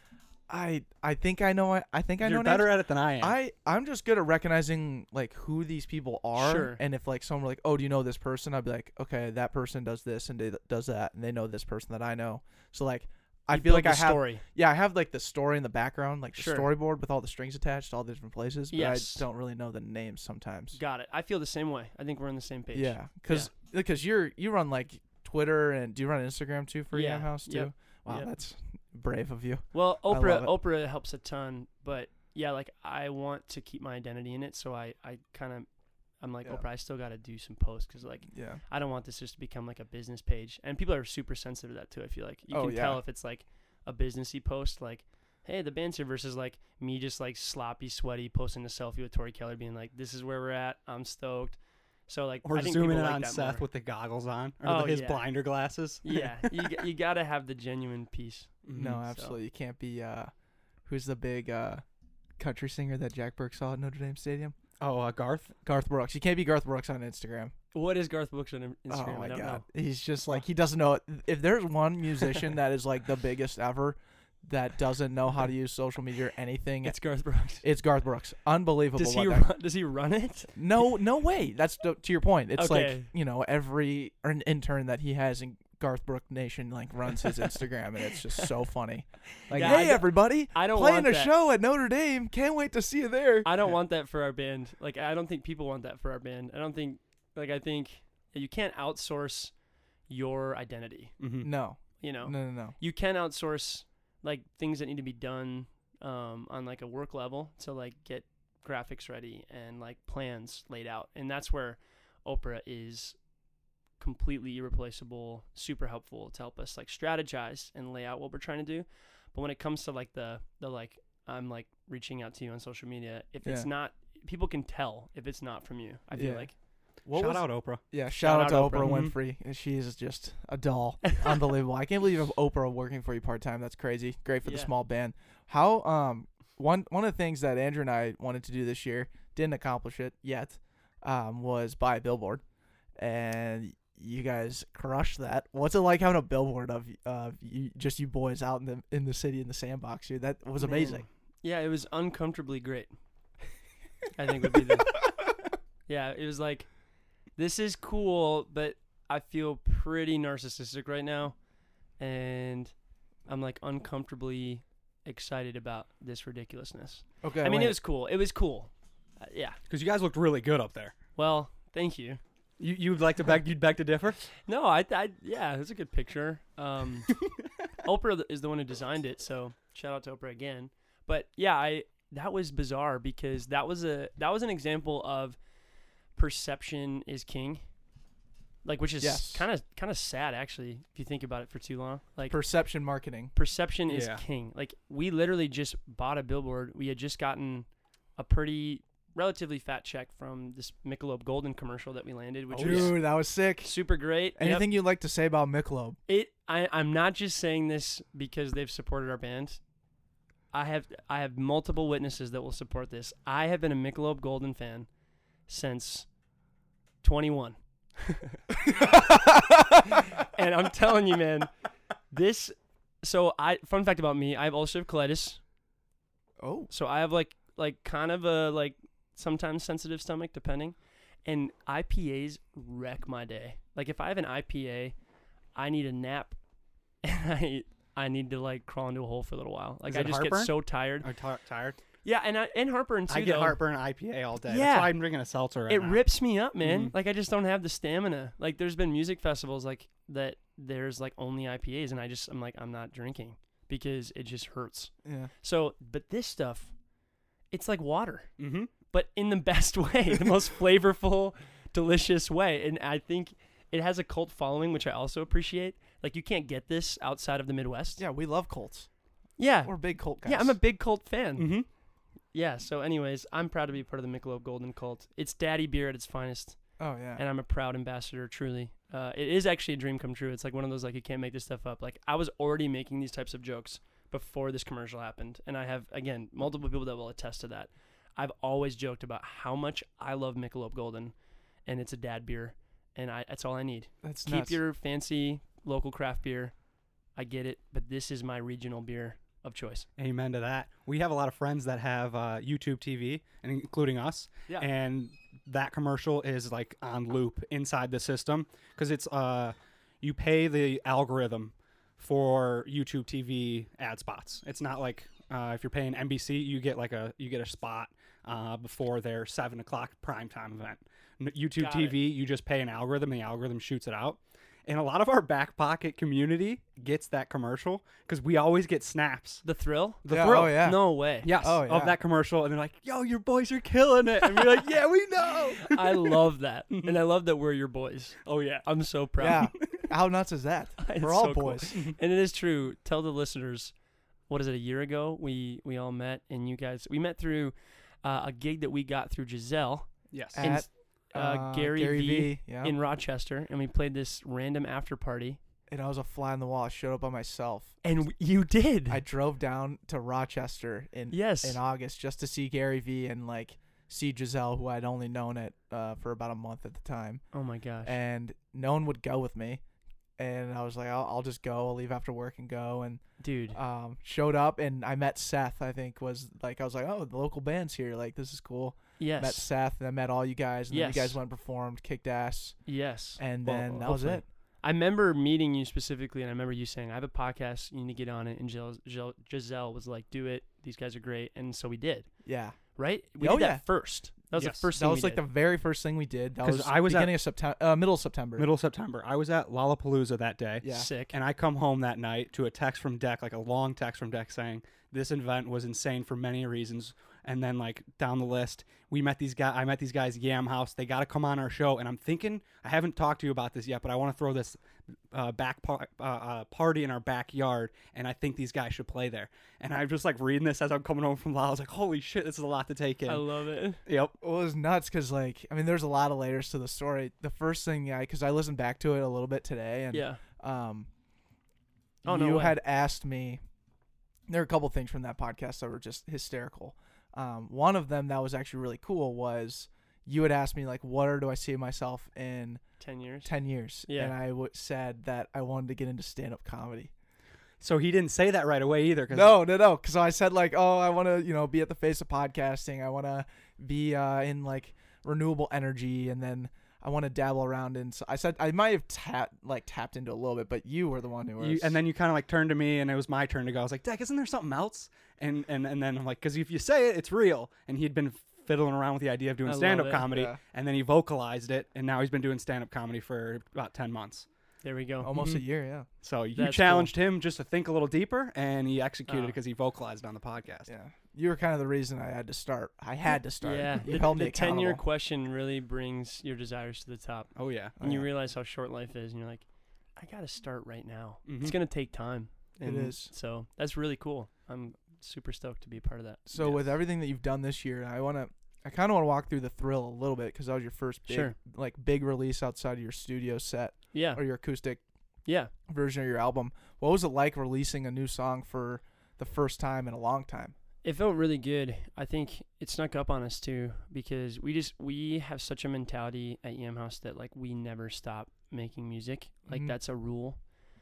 I I think I know. I, I think I you're know. better names. at it than I am. I I'm just good at recognizing like who these people are, Sure. and if like someone were like, oh, do you know this person? I'd be like, okay, that person does this and they, does that, and they know this person that I know. So like, I You feel build like I the have, story. yeah, I have like the story in the background, like the Sure. storyboard with all the strings attached to all the different places, but Yes. I don't really know the names sometimes. Got it. I feel the same way. I think we're on the same page. Yeah, because because you're you run like Twitter and do you run Instagram too for Yeah, Yam House too? yep, Wow, yep. that's brave of you. Well, I love Oprah it. Oprah helps a ton, but yeah, like I want to keep my identity in it, so I I kind of I'm like Yeah. Oprah, I still got to do some posts because like Yeah. I don't want this just to become like a business page. And people are super sensitive to that too. I feel like you Oh, can yeah. tell if it's like a businessy post, like, hey, the band's here versus like me just like sloppy, sweaty, posting a selfie with Tori Keller being like, this is where we're at. I'm stoked. So like, or I think zooming people in like on that Seth more. with the goggles on, or Oh, the, his yeah. blinder glasses. Yeah, you, g- you got to have the genuine piece. Mhm. No, so- absolutely. You can't be uh who's the big uh country singer that Jack Burke saw at Notre Dame Stadium? Oh, uh, Garth. Garth Brooks. You can't be Garth Brooks on Instagram. What is Garth Brooks on Instagram? Oh my I don't god. know. He's just like he doesn't know it. If there's one musician that is like the biggest ever, that doesn't know how to use social media or anything. It's Garth Brooks. It's Garth Brooks. Unbelievable. Does what he that- run, does he run it? No, no way. That's to, to your point. It's like, Okay. you know, every or an intern that he has in Garth Brooks Nation like runs his Instagram, and it's just so funny. Like, Yeah, I hey don't- everybody, I don't playing want a that. show at Notre Dame. Can't wait to see you there. I don't want that for our band. Like, I don't think people want that for our band. I don't think, like, I think you can't outsource your identity. Mm-hmm. No, You know, no, no, no. you can outsource like things that need to be done um, on like a work level to like get graphics ready and like plans laid out, and that's where Oprah is completely irreplaceable, super helpful to help us like strategize and lay out what we're trying to do. But when it comes to like the the like I'm like reaching out to you on social media, if it's Yeah. not, people can tell if it's not from you. I feel Yeah. like What Shout was- out Oprah. Yeah, shout, Shout out to out Oprah, Oprah. Winfrey. She is just a doll. Unbelievable. I can't believe you have Oprah working for you part time. That's crazy. Great for the Yeah. small band. How um one one of the things that Andrew and I wanted to do this year, didn't accomplish it yet, um, was buy a billboard. And you guys crushed that. What's it like having a billboard of uh you, just you boys out in the in the city in the sandbox here? That was amazing. Man. Yeah, it was uncomfortably great. I think would be the Yeah, it was like, this is cool, but I feel pretty narcissistic right now, and I'm like uncomfortably excited about this ridiculousness. Okay. I mean, wait. it was cool. It was cool. Uh, yeah. Because you guys looked really good up there. Well, thank you. You you'd like to beg you'd beg to differ? No, I, I yeah, it was a good picture. Um, Oprah th- is the one who designed it, so shout out to Oprah again. But yeah, I that was bizarre because that was a that was an example of perception is king, like which is Yes. kind of kind of sad actually if you think about it for too long. Like perception marketing. perception is Yeah. king. Like we literally just bought a billboard. We had just gotten a pretty relatively fat check from this Michelob Golden commercial that we landed, which Oh, was Dude, that was sick. super great. Yep. Anything you'd like to say about Michelob? It I, I'm not just saying this because they've supported our band. I have I have multiple witnesses that will support this. I have been a Michelob Golden fan since twenty-one. And I'm telling you, man, this so I fun fact about me, I have ulcerative colitis. Oh. So I have like like kind of a like sometimes sensitive stomach depending. And I P As wreck my day. Like if I have an I P A, I need a nap and I I need to like crawl into a hole for a little while. Like Is I it just heartburn? get so tired. Are ti- tired? Yeah, and I, and heartburn too. I get though. heartburn I P A all day. Yeah. That's why I'm drinking a seltzer right It now. rips me up, man. Mhm. Like I just don't have the stamina. Like there's been music festivals like that. There's like only I P As, and I just I'm like I'm not drinking because it just hurts. Yeah. So, but this stuff, it's like water, Mm-hmm. but in the best way, the most flavorful, delicious way. And I think it has a cult following, which I also appreciate. Like you can't get this outside of the Midwest. Yeah, we love Colts. Yeah, We're big Colt guys. yeah. I'm a big cult fan. Mm-hmm. Yeah. So, anyways, I'm proud to be part of the Michelob Golden cult. It's daddy beer at its finest. Oh yeah. And I'm a proud ambassador, truly. Uh, it is actually a dream come true. It's like one of those, like, you can't make this stuff up. Like, I was already making these types of jokes before this commercial happened. And I have, again, multiple people that will attest to that. I've always joked about how much I love Michelob Golden, and it's a dad beer. And I that's all I need. That's Keep nuts. your fancy local craft beer. I get it. But this is my regional beer of choice. Amen to that. We have a lot of friends that have uh, YouTube T V, and including us. Yeah. And that commercial is like on loop inside the system because it's uh, you pay the algorithm for YouTube T V ad spots. It's not like uh, if you're paying N B C, you get like a you get a spot uh, before their seven o'clock primetime event. N- YouTube Got T V, you just pay an algorithm, and the algorithm shoots it out. And a lot of our back pocket community gets that commercial because we always get snaps. The thrill? The Yeah, thrill. oh, yeah. No way. Yes, Oh, yeah. of that commercial, and they're like, "Yo, your boys are killing it," and we're like, "Yeah, we know." I love that. And I love that we're your boys. Oh yeah, I'm so proud. Yeah. How nuts is that? It's We're all so cool. boys. And it is true. Tell the listeners, what is it? A year ago, we we all met, and you guys we met through uh, a gig that we got through Giselle yes. And At uh, Gary, Gary V, V. Yeah. in Rochester, and we played this random after party. And I was a fly on the wall. I showed up by myself. And w- you did. I drove down to Rochester in yes. in August just to see Gary V and like see Giselle, who I'd only known it uh, for about a month at the time. oh my gosh. And no one would go with me. and I was like, I'll, I'll just go. I'll leave after work and go. And Dude. um, showed up, and I met Seth. I think was like I was like, oh, the local band's here. Like this is cool. Yes. Met Seth, and I met all you guys, and Yes. then you guys went and performed, kicked ass, Yes. and Well, then that hopefully. was it. I remember meeting you specifically, and I remember you saying, I have a podcast, you need to get on it. And Gis- Gis- Giselle was like, do it. These guys are great. And so we did. Yeah, Right? We Oh, did yeah. that first. That was Yes. the first that thing was we like did. the very first thing we did. That 'Cause was I was at- beginning of September, uh, middle of September. Middle of September. I was at Lollapalooza that day. Yeah. Sick. And I come home that night to a text from Deck, like a long text from Deck saying, this event was insane for many reasons. And then like down the list, we met these guys. I met these guys at Yam House. They got to come on our show. And I'm thinking, I haven't talked to you about this yet, but I want to throw this uh, back par- uh, uh, party in our backyard. And I think these guys should play there. And I'm just like reading this as I'm coming home from Lala. I was like, holy shit, this is a lot to take in. I love it. Yep. Well, it was nuts because, like, I mean, there's a lot of layers to the story. The first thing, I because I listened back to it a little bit today, and Yeah. um, Oh, no you way. had asked me. There are a couple things from that podcast that were just hysterical. Um, one of them that was actually really cool was you had asked me like, "Where do I see myself in Ten years. ten years?" Yeah. And I w- said that I wanted to get into stand-up comedy. So he didn't say that right away either. Cause No, no, no. Because I said like, "Oh, I want to, you know, be at the face of podcasting. I want to be uh, in like renewable energy, and then I want to dabble around in." So I said I might have tapped like tapped into a little bit, but you were the one who was. You, and then you kind of like turned to me, and it was my turn to go. I was like, Deck, isn't there something else? And and and then I'm like, because if you say it, it's real. And he'd been fiddling around with the idea of doing I love stand-up it. comedy, Yeah. and then he vocalized it, and now he's been doing stand-up comedy for about ten months. There we go. almost a Mhm. year, yeah. So you That's challenged him just to think a little deeper, and he executed Oh. because he vocalized on the podcast. Yeah. You were kind of the reason I had to start. I had to start. Yeah. You The, held me the ten-year accountable. question really brings your desires to the top. Oh yeah. Oh, And you yeah. realize how short life is, and you're like, I got to start right now. It's Mhm. going to take time. It And is. So that's really cool. I'm super stoked to be a part of that. So Yes. with everything that you've done this year, I want to. I kind of want to walk through the Thrill a little bit because that was your first big, Sure. like big release outside of your studio set Yeah. or your acoustic Yeah. version of your album. What was it like releasing a new song for the first time in a long time? It felt really good. I think it snuck up on us too because we just we have such a mentality at Yam House that like we never stop making music. Like Mhm. that's a rule.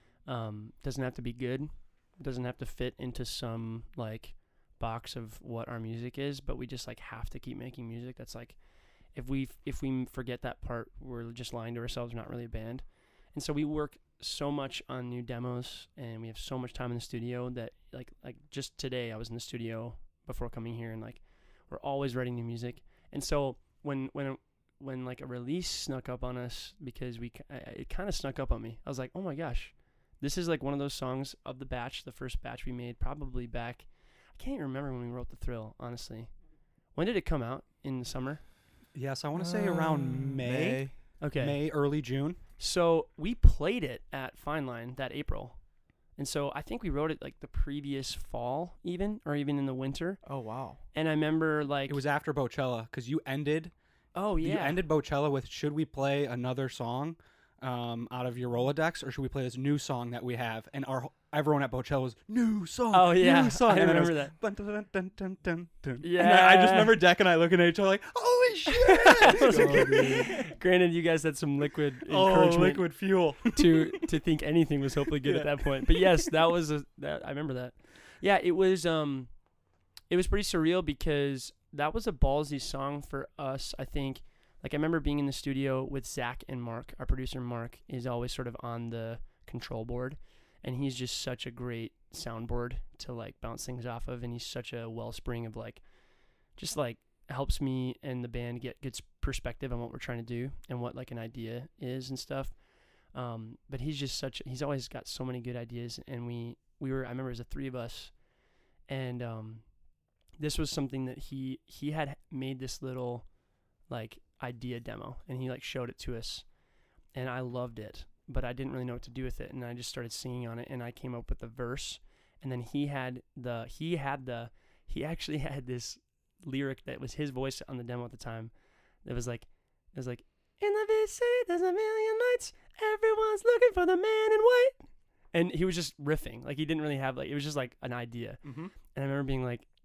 Um, doesn't have to be good. Doesn't have to fit into some like box of what our music is, but we just like have to keep making music. That's like if we if we forget that part, we're just lying to ourselves. We're not really a band. And so we work so much on new demos, and we have so much time in the studio that like like just today I was in the studio before coming here, and like we're always writing new music. And so when when when like a release snuck up on us, because we I, it kind of snuck up on me. I was like, oh my gosh, this is like one of those songs of the batch, the first batch we made, probably back. I can't even remember when we wrote the Thrill, honestly. When did it come out? In the summer? Yes, I want to say around Um, May, Okay. May, early June. So we played it at Fine Line that April. And so I think we wrote it like the previous fall even, or even in the winter. Oh wow. And I remember like, It was after Bochella because you ended. oh yeah. You ended Bochella with, should we play another song um, out of your Rolodex, or should we play this new song that we have? And our everyone at Bochella was, new song, Oh yeah, new song. I And then it remember was, that. Dun, dun, dun, dun, dun, dun, dun. And then Yeah. I just remember Deck and I looking at each other like, holy shit! Oh, dude. Granted, you guys had some liquid oh, encouragement liquid fuel. to to think anything was hopefully good at Yeah. that point. But yes, that was a that I remember that. Yeah, it was um, it was pretty surreal because that was a ballsy song for us. I think. Like I remember being in the studio with Zach and Mark. Our producer Mark is always sort of on the control board, and he's just such a great soundboard to like bounce things off of, and he's such a wellspring of like, just like helps me and the band get good perspective on what we're trying to do and what like an idea is and stuff. Um, but he's just such, he's always got so many good ideas, and we, we were, I remember it was the three of us, and um, this was something that he, he had made this little like idea demo, and he like showed it to us, and I loved it, but I didn't really know what to do with it, and I just started singing on it, and I came up with the verse, and then he had the, he had the, he actually had this lyric that was his voice on the demo at the time. It was like, it was like, in the V C, there's a million lights. Everyone's looking for the man in white. And he was just riffing. Like, he didn't really have, like, it was just like an idea. Mm-hmm. And I remember being like,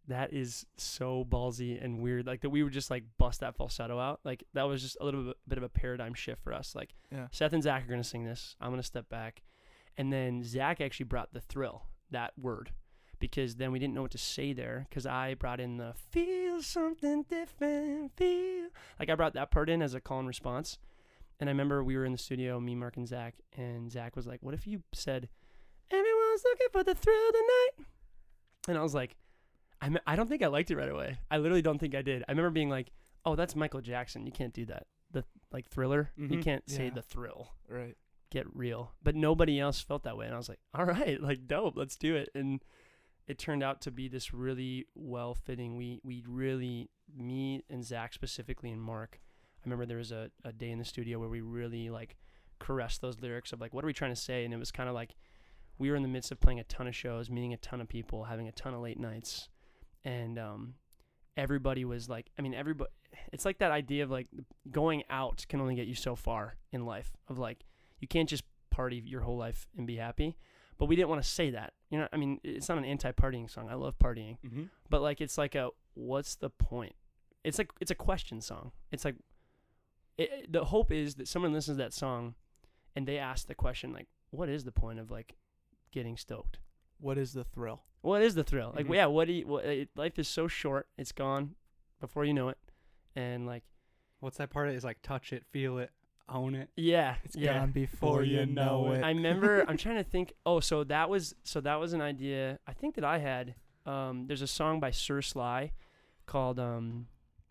that is so ballsy and weird. Like that we would just like bust that falsetto out. Like that was just a little bit, bit of a paradigm shift for us. Like Yeah. Seth and Zach are gonna sing this. I'm gonna step back, and then Zach actually brought the thrill, that word, because then we didn't know what to say there. Because I brought in the feel something different, feel like I brought that part in as a call and response. And I remember we were in the studio, me, Mark, and Zach, and Zach was like, "What if you said, everyone's looking for the thrill tonight?" And I was like, I, me- I don't think I liked it right away. I literally don't think I did. I remember being like, oh, that's Michael Jackson. You can't do that. The like Thriller, you Mhm. can't say Yeah. the thrill. Right. Get real. But nobody else felt that way. And I was like, all right, like dope, let's do it. And it turned out to be this really well fitting. We we really, me and Zach specifically and Mark, I remember there was a, a day in the studio where we really like caressed those lyrics of like, what are we trying to say? And it was kind of like we were in the midst of playing a ton of shows, meeting a ton of people, having a ton of late nights. And um, everybody was like, I mean, everybody, it's like that idea of like going out can only get you so far in life, of like, you can't just party your whole life and be happy. But we didn't want to say that. You know, I mean, it's not an anti-partying song. I love partying. Mm-hmm. But like, it's like a, what's the point? It's like, it's a question song. It's like, it, it- the hope is that someone listens to that song and they ask the question, like, what is the point of like getting stoked? What is the thrill? What is the thrill? Like, Mhm. yeah, what do you, what, it, life is so short. It's gone before you know it. And like, What's that part? Is like touch it, feel it, own it. yeah, It's yeah. gone before you know it. I remember, I'm trying to think. Oh, so that was, so that was an idea I think that I had. Um, there's a song by Sir Sly called, um,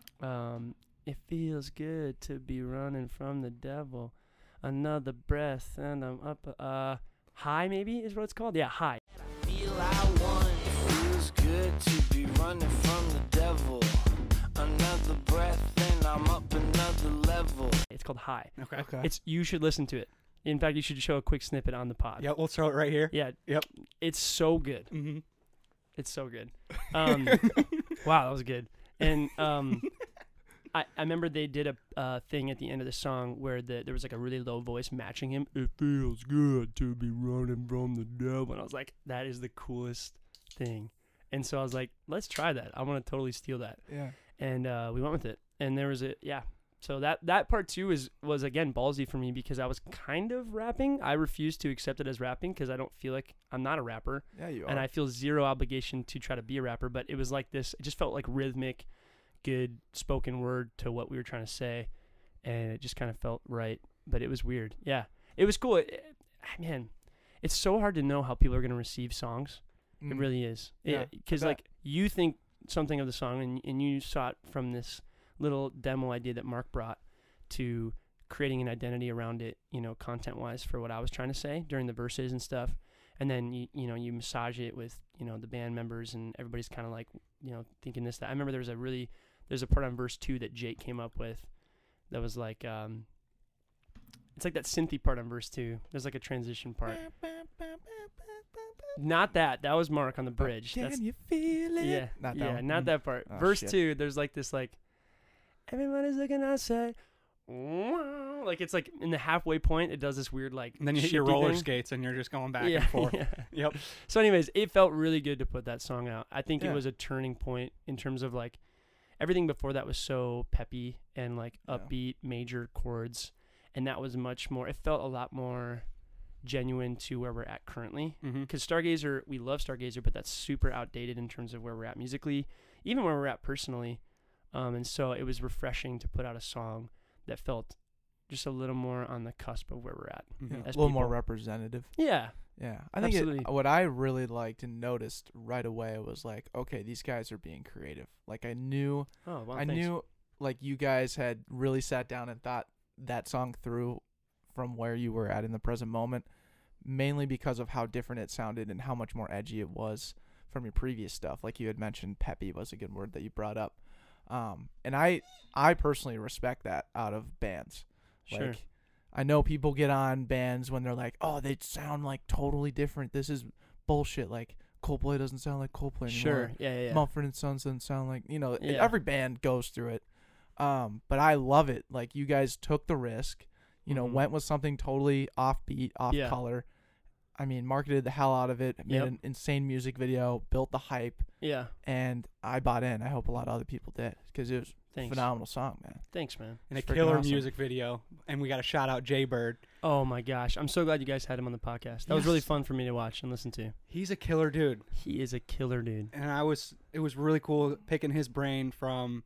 um, it feels good to be running from the devil. Another breath and I'm up, uh, High maybe is what it's called. Yeah, High. Feel I want, it feels good to be running from the devil. Another breath and I'm up another level. It's called High. Okay. Okay. It's, you should listen to it. In fact, you should show a quick snippet on the pod. Yeah, we'll throw it right here. Yeah. Yep. It's so good. Mm-hmm. It's so good. Um, wow, that was good. And um, I, I remember they did a uh, thing at the end of the song where the, there was like a really low voice matching him. It feels good to be running from the devil. And I was like, that is the coolest thing. And so I was like, let's try that. I want to totally steal that. yeah. And uh, we went with it. And there was a, yeah. So that, that part too is, was again ballsy for me because I was kind of rapping. I refused to accept it as rapping because I don't feel like I'm not a rapper. Yeah, you are. And I feel zero obligation to try to be a rapper, but it was like this, it just felt like rhythmic, good spoken word to what we were trying to say, and it just kind of felt right, but it was weird. Yeah, it was cool. It, it, man, it's so hard to know how people are going to receive songs. It Mm. really is. Yeah, Because I bet. like you think something of the song, and, and you saw it from this little demo idea that Mark brought to creating an identity around it, you know, content-wise for what I was trying to say during the verses and stuff. And then, you, you know, you massage it with, you know, the band members and everybody's kind of like, you know, thinking this, that. I remember there was a really, there's a part on verse two that Jake came up with that was like, um, it's like that synthy part on verse two. There's like a transition part. Not that. That was Mark on the bridge. Can That's, you feel it? yeah, Not that yeah, one. not Mm. that part. Oh, Verse shit. two, there's like this like, everybody's looking outside. Like it's like in the halfway point, it does this weird like. And then you hit your shifty roller thing. skates and you're just going back yeah, and forth. yeah. Yep. So, anyways, it felt really good to put that song out. I think Yeah. it was a turning point in terms of like everything before that was so peppy and like Yeah. upbeat major chords, and that was much more. It felt a lot more genuine to where we're at currently. Mm-hmm. Because Stargazer, we love Stargazer, but that's super outdated in terms of where we're at musically, even where we're at personally. Um, and so it was refreshing to put out a song that felt just a little more on the cusp of where we're at. Yeah, Mhm. a as little more people. representative. Yeah. Yeah, I think it, Absolutely. what I really liked and noticed right away was like, okay, these guys are being creative. Like I knew, Oh, well, I thanks. knew, like you guys had really sat down and thought that song through from where you were at in the present moment, mainly because of how different it sounded and how much more edgy it was from your previous stuff. Like you had mentioned, peppy was a good word that you brought up. Um, and I, I personally respect that out of bands. Sure. Like, I know people get on bands when they're like, oh, they sound like totally different. This is bullshit. Like Coldplay doesn't sound like Coldplay anymore. Sure. Yeah, yeah. yeah. Mumford and Sons doesn't sound like, you know, Yeah. every band goes through it. Um, but I love it. Like you guys took the risk, you know, Mhm. went with something totally offbeat, off Yeah. color, I mean, marketed the hell out of it, made Yep. an insane music video, built the hype, Yeah. and I bought in. I hope a lot of other people did because it was a Thanks. phenomenal song, man. Thanks, man. And a It's freaking killer awesome. music video. And we got to shout out Jay Bird. Oh my gosh, I'm so glad you guys had him on the podcast. That was really Yes. fun for me to watch and listen to. He's a killer dude. He is a killer dude. And I was, it was really cool picking his brain from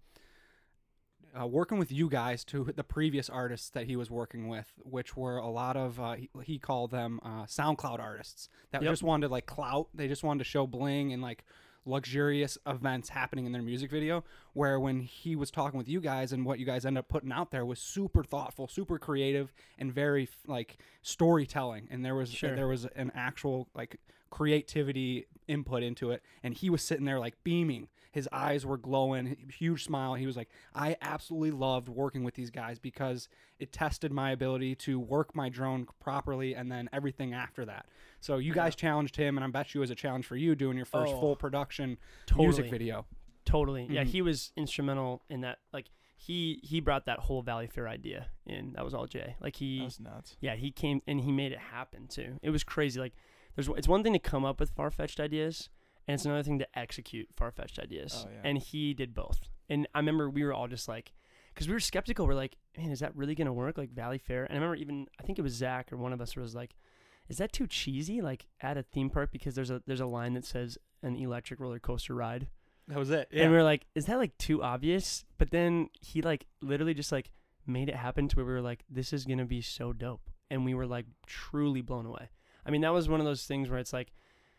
uh, working with you guys to the previous artists that he was working with, which were a lot of, uh, he, he called them uh, SoundCloud artists that Yep. just wanted like clout. They just wanted to show bling and like luxurious events happening in their music video, where when he was talking with you guys and what you guys end up putting out there was super thoughtful, super creative, and very like storytelling. And there was Sure. there was an actual like creativity input into it, and he was sitting there like beaming. His eyes were glowing, huge smile. He was like, I absolutely loved working with these guys because it tested my ability to work my drone properly and then everything after that. So you guys challenged him, and I bet you it was a challenge for you doing your first Oh, full production Totally. music video. Totally. Yeah, Mhm. he was instrumental in that. Like he he brought that whole Valley Fair idea in. That was all Jay. Like he That was nuts. yeah, he came and he made it happen too. It was crazy. Like there's it's one thing to come up with far-fetched ideas, and it's another thing to execute far-fetched ideas. Oh, yeah. And he did both. And I remember we were all just like, because we were skeptical. We're like, man, is that really gonna work? Like Valley Fair. And I remember even I think it was Zach or one of us was like, is that too cheesy? Like at a theme park, because there's a there's a line that says an electric roller coaster ride. That was it. And we were like, is that like too obvious? But then he like literally just like made it happen to where we were like, this is going to be so dope. And we were like truly blown away. I mean, that was one of those things where it's like,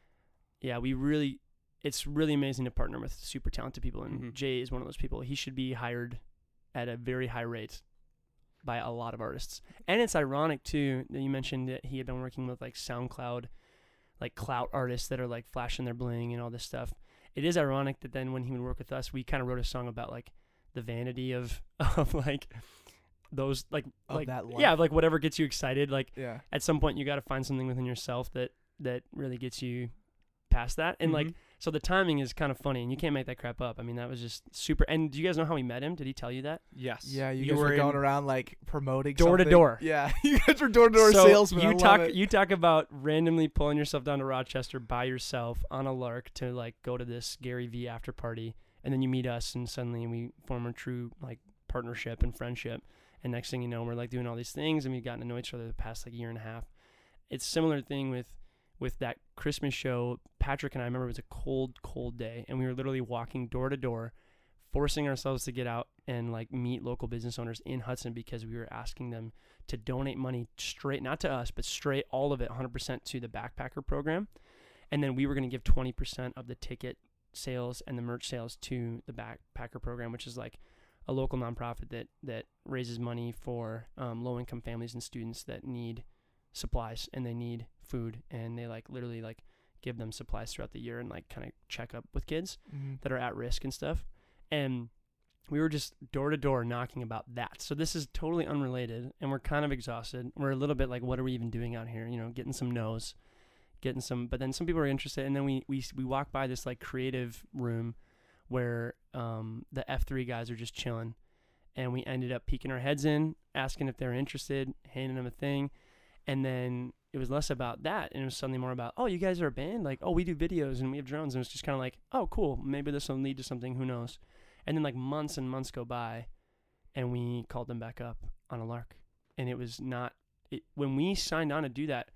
yeah, we really, it's really amazing to partner with super talented people. And Mhm. Jay is one of those people. He should be hired at a very high rate by a lot of artists. And it's ironic too that you mentioned that he had been working with like SoundCloud, like clout artists that are like flashing their bling and all this stuff. It is ironic that then when he would work with us, we kind of wrote a song about like the vanity of of like those like Of like that life. yeah like whatever gets you excited. Like Yeah. at some point you got to find something within yourself that that really gets you past that. And like Mhm. so the timing is kind of funny, and you can't make that crap up. I mean, that was just super. And do you guys know how we met him? Did he tell you that? Yes. Yeah, you, You guys were, were going in- around like promoting Door to something. door. Yeah, you guys were door to door So salesmen. I You love talk it. you talk about randomly pulling yourself down to Rochester by yourself on a lark to like go to this Gary V after party, and then you meet us, and suddenly we form a true like partnership and friendship. And next thing you know, we're like doing all these things, and we've gotten to know each other the past like year and a half. It's a similar thing with with that Christmas show. Patrick and I remember it was a cold, cold day, and we were literally walking door to door, forcing ourselves to get out and like meet local business owners in Hudson because we were asking them to donate money straight, not to us, but straight all of it, one hundred percent to the backpacker program. And then we were going to give twenty percent of the ticket sales and the merch sales to the backpacker program, which is like a local nonprofit that, that raises money for um, low-income families and students that need supplies and they need food, and they like literally like give them supplies throughout the year and like kind of check up with kids Mhm. that are at risk and stuff. And we were just door to door knocking about that. So this is totally unrelated, and we're kind of exhausted. We're a little bit like, what are we even doing out here? You know, getting some no's, getting some, but then some people are interested. And then we, we, we walk by this like creative room where um, the F three guys are just chilling. And we ended up peeking our heads in, asking if they're interested, handing them a thing. And then it was less about that, and it was suddenly more about, oh, you guys are a band? Like, oh, we do videos and we have drones. And it was just kind of like, oh, cool. Maybe this will lead to something. Who knows? And then like months and months go by, and we called them back up on a lark. And it was not, it, when we signed on to do that,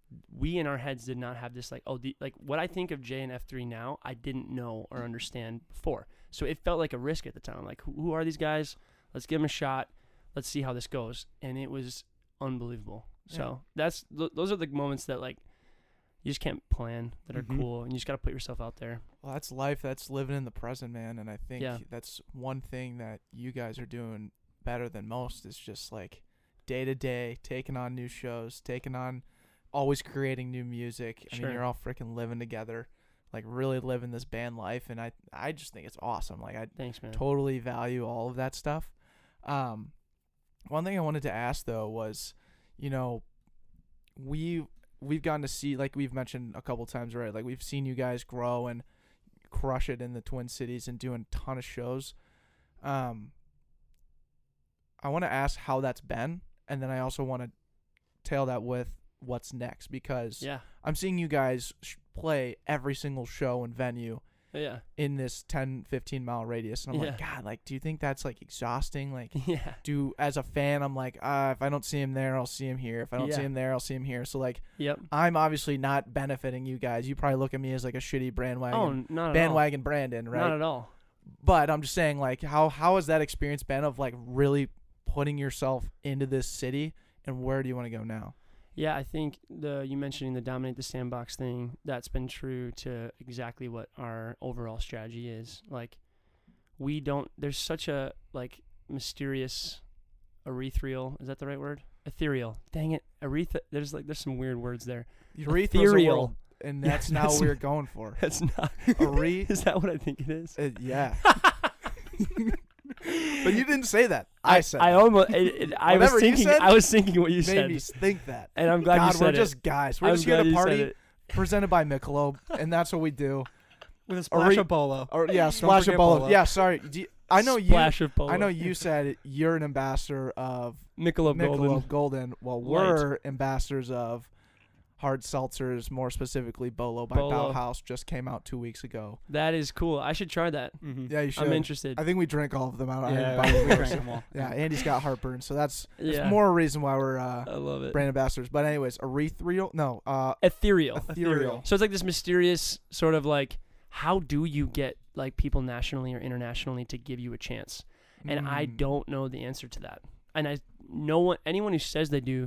we in our heads did not have this like, oh, the, like what I think of J and F three now, I didn't know or understand before. So it felt like a risk at the time. Like, who, who are these guys? Let's give them a shot. Let's see how this goes. And it was unbelievable. So that's th- those are the moments that like you just can't plan, that are Mhm. cool, and you just got to put yourself out there. Well, that's life. That's living in the present, man. And I think Yeah. that's one thing that you guys are doing better than most is just like day to day, taking on new shows, taking on, always creating new music. I Sure. mean, you're all freaking living together, like really living this band life. And I, I just think it's awesome. Like I Thanks, man. totally value all of that stuff. Um, one thing I wanted to ask though was, you know, we we've gotten to see, like we've mentioned a couple times, right? Like we've seen you guys grow and crush it in the Twin Cities and doing a ton of shows. Um, I want to ask how that's been, and then I also want to tail that with what's next, because Yeah. I'm seeing you guys sh- play every single show and venue Yeah. in this ten, fifteen mile radius. And I'm like, Yeah. God, like, do you think that's like exhausting? Like, Yeah. do as a fan, I'm like, uh, if I don't see him there, I'll see him here. If I don't Yeah. see him there, I'll see him here. So like, Yep. I'm obviously not benefiting you guys. You probably look at me as like a shitty bandwagon, Oh, n- not at all. bandwagon Brandon, right? Not at all. But I'm just saying, like, how how has that experience been of like really putting yourself into this city, and where do you want to go now? Yeah, I think the you mentioning the dominate the sandbox thing, that's been true to exactly what our overall strategy is. Like, we don't. There's such a like mysterious, ethereal. Is that the right word? Ethereal. Dang it, Aretha. There's like there's some weird words there. Urethra's a Ethereal. world, and Yeah, that's now that's- what we're going for. That's not. Are- Is that what I think it is? Uh, yeah. But you didn't say that. I, said I that. almost. It, it, I was Whatever you thinking. said I was thinking what you made said, me think that. and I'm glad God, you said we're it. just guys. We're I'm just here glad to you said party, it. presented by Michelob, and that's what we do. With a splash re- of bolo. Or yeah, splash forget of bolo. Bolo. Yeah, sorry. Do you, I know Splash you. of polo. I know you said you're an ambassador of Michelob Golden. Michelob Golden. Well, Light. we're ambassadors of hard seltzers, more specifically Bolo by Bolo. Bauhaus. Just came out two weeks ago. That is cool. I should try that. Mm-hmm. Yeah, you should. I'm interested. I think we drink all of them out. Yeah, by we the drank them all. Yeah, Andy's got heartburn, so that's, that's yeah. more reason why we're uh, I love it. brand ambassadors. But anyways, ethereal? No, uh, Ethereal. ethereal. So it's like this mysterious sort of like, how do you get like people nationally or internationally to give you a chance? And I Mm. don't know the answer to that. And I no one anyone who says they do,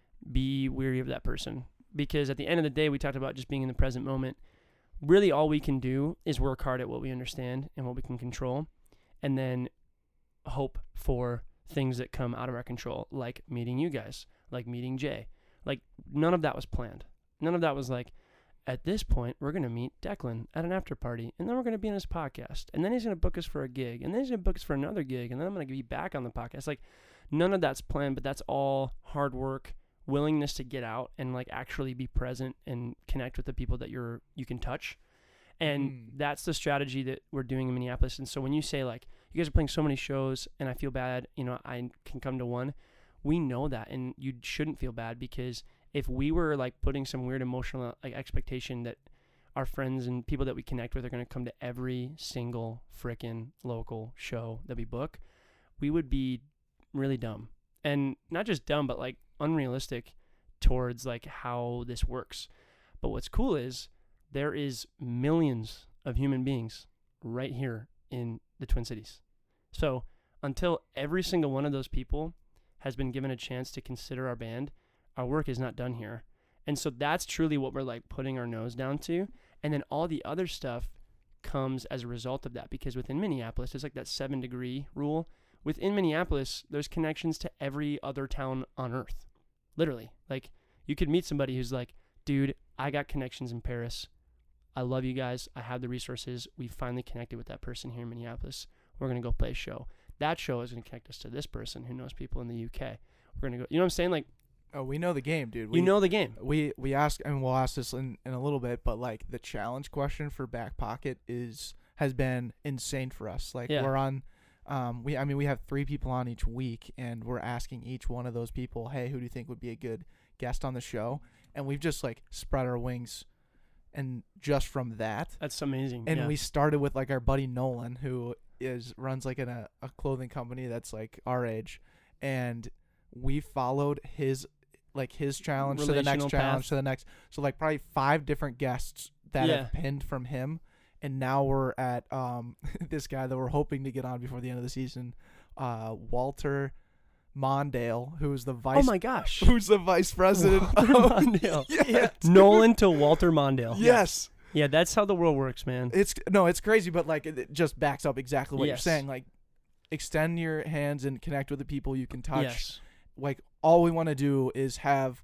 be weary of that person, because at the end of the day, we talked about just being in the present moment. Really, all we can do is work hard at what we understand and what we can control, and then hope for things that come out of our control, like meeting you guys, like meeting Jay. Like, none of that was planned. None of that was like, at this point, we're going to meet Declan at an after party, and then we're going to be on his podcast, and then he's going to book us for a gig, and then he's going to book us for another gig, and then I'm going to be back on the podcast. Like, none of that's planned, but that's all hard work, willingness to get out and like actually be present and connect with the people that you're you can touch. And Mm. that's the strategy that we're doing in Minneapolis. And so when you say like, you guys are playing so many shows and I feel bad, you know, I can come to one, we know that, and you shouldn't feel bad, because if we were like putting some weird emotional like expectation that our friends and people that we connect with are going to come to every single frickin' local show that we book, we would be really dumb. And not just dumb, but like unrealistic towards like how this works. But what's cool is there is millions of human beings right here in the Twin Cities. So until every single one of those people has been given a chance to consider our band, our work is not done here. And so that's truly what we're like putting our nose down to. And then all the other stuff comes as a result of that, because within Minneapolis, it's like that seven degree rule. Within Minneapolis, there's connections to every other town on earth. Literally. Like, you could meet somebody who's like, dude, I got connections in Paris. I love you guys. I have the resources. We finally connected with that person here in Minneapolis. We're going to go play a show. That show is going to connect us to this person who knows people in the U K. We're going to go, you know what I'm saying? Like, Oh, we know the game, dude. We, you know the game. we we ask, and we'll ask this in, in a little bit, but like the challenge question for Back Pocket is has been insane for us. Like Yeah. we're on, um, we I mean we have three people on each week, and we're asking each one of those people, hey, who do you think would be a good guest on the show? And we've just like spread our wings, and just from that, That's amazing. and yeah. we started with like our buddy Nolan, who is runs like in a, a clothing company that's like our age, and we followed his like his challenge to the next Relational challenge path. to the next. So like probably five different guests that Yeah. have pinned from him, and now we're at um this guy that we're hoping to get on before the end of the season, uh Walter Mondale, who's the vice oh my gosh. who's the vice president. Walter of- Mondale. Yeah. Nolan to Walter Mondale. Yes. Yeah, that's how the world works, man. It's no, it's crazy, but like it, it just backs up exactly what Yes. you're saying. Like, extend your hands and connect with the people you can touch. Yes. Like, all we want to do is have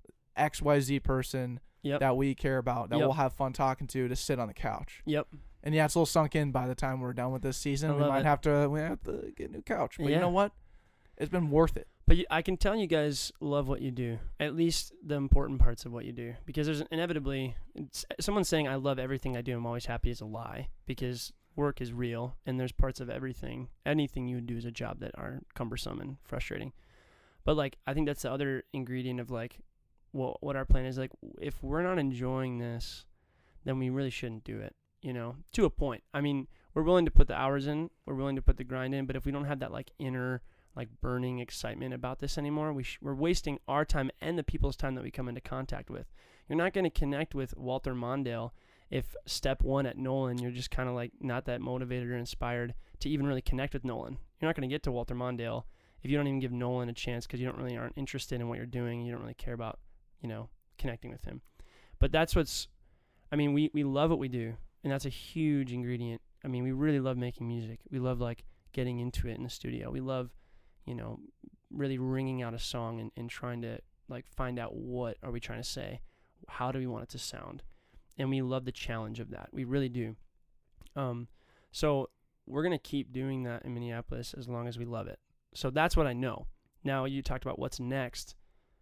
X Y Z person Yep. that we care about, that Yep. we'll have fun talking to, to sit on the couch. Yep. And yeah, it's a little sunk in by the time we're done with this season. I We love might it. have to we have to get a new couch, but you Yeah. know what? It's been worth it. But you, I can tell you guys love what you do, at least the important parts of what you do, because there's inevitably it's, someone saying I love everything I do, I'm always happy, is a lie, because work is real, and there's parts of everything, anything you would do as a job that are cumbersome and frustrating. But like, I think that's the other ingredient of like what what our plan is. Like, if we're not enjoying this, then we really shouldn't do it, you know, to a point. I mean, we're willing to put the hours in, we're willing to put the grind in, but if we don't have that like inner like burning excitement about this anymore, we sh- we're wasting our time and the people's time that we come into contact with. You're not going to connect with Walter Mondale if step one at Nolan, you're just kind of like not that motivated or inspired to even really connect with Nolan. You're not going to get to Walter Mondale if you don't even give Nolan a chance, because you don't really aren't interested in what you're doing. You don't really care about, you know, connecting with him. But that's what's, I mean, we, we love what we do, and that's a huge ingredient. I mean, we really love making music. We love like getting into it in the studio. We love, you know, really ringing out a song and, and trying to like find out what are we trying to say, how do we want it to sound, and we love the challenge of that. We really do. Um, so we're gonna keep doing that in Minneapolis as long as we love it. So that's what I know. Now you talked about what's next.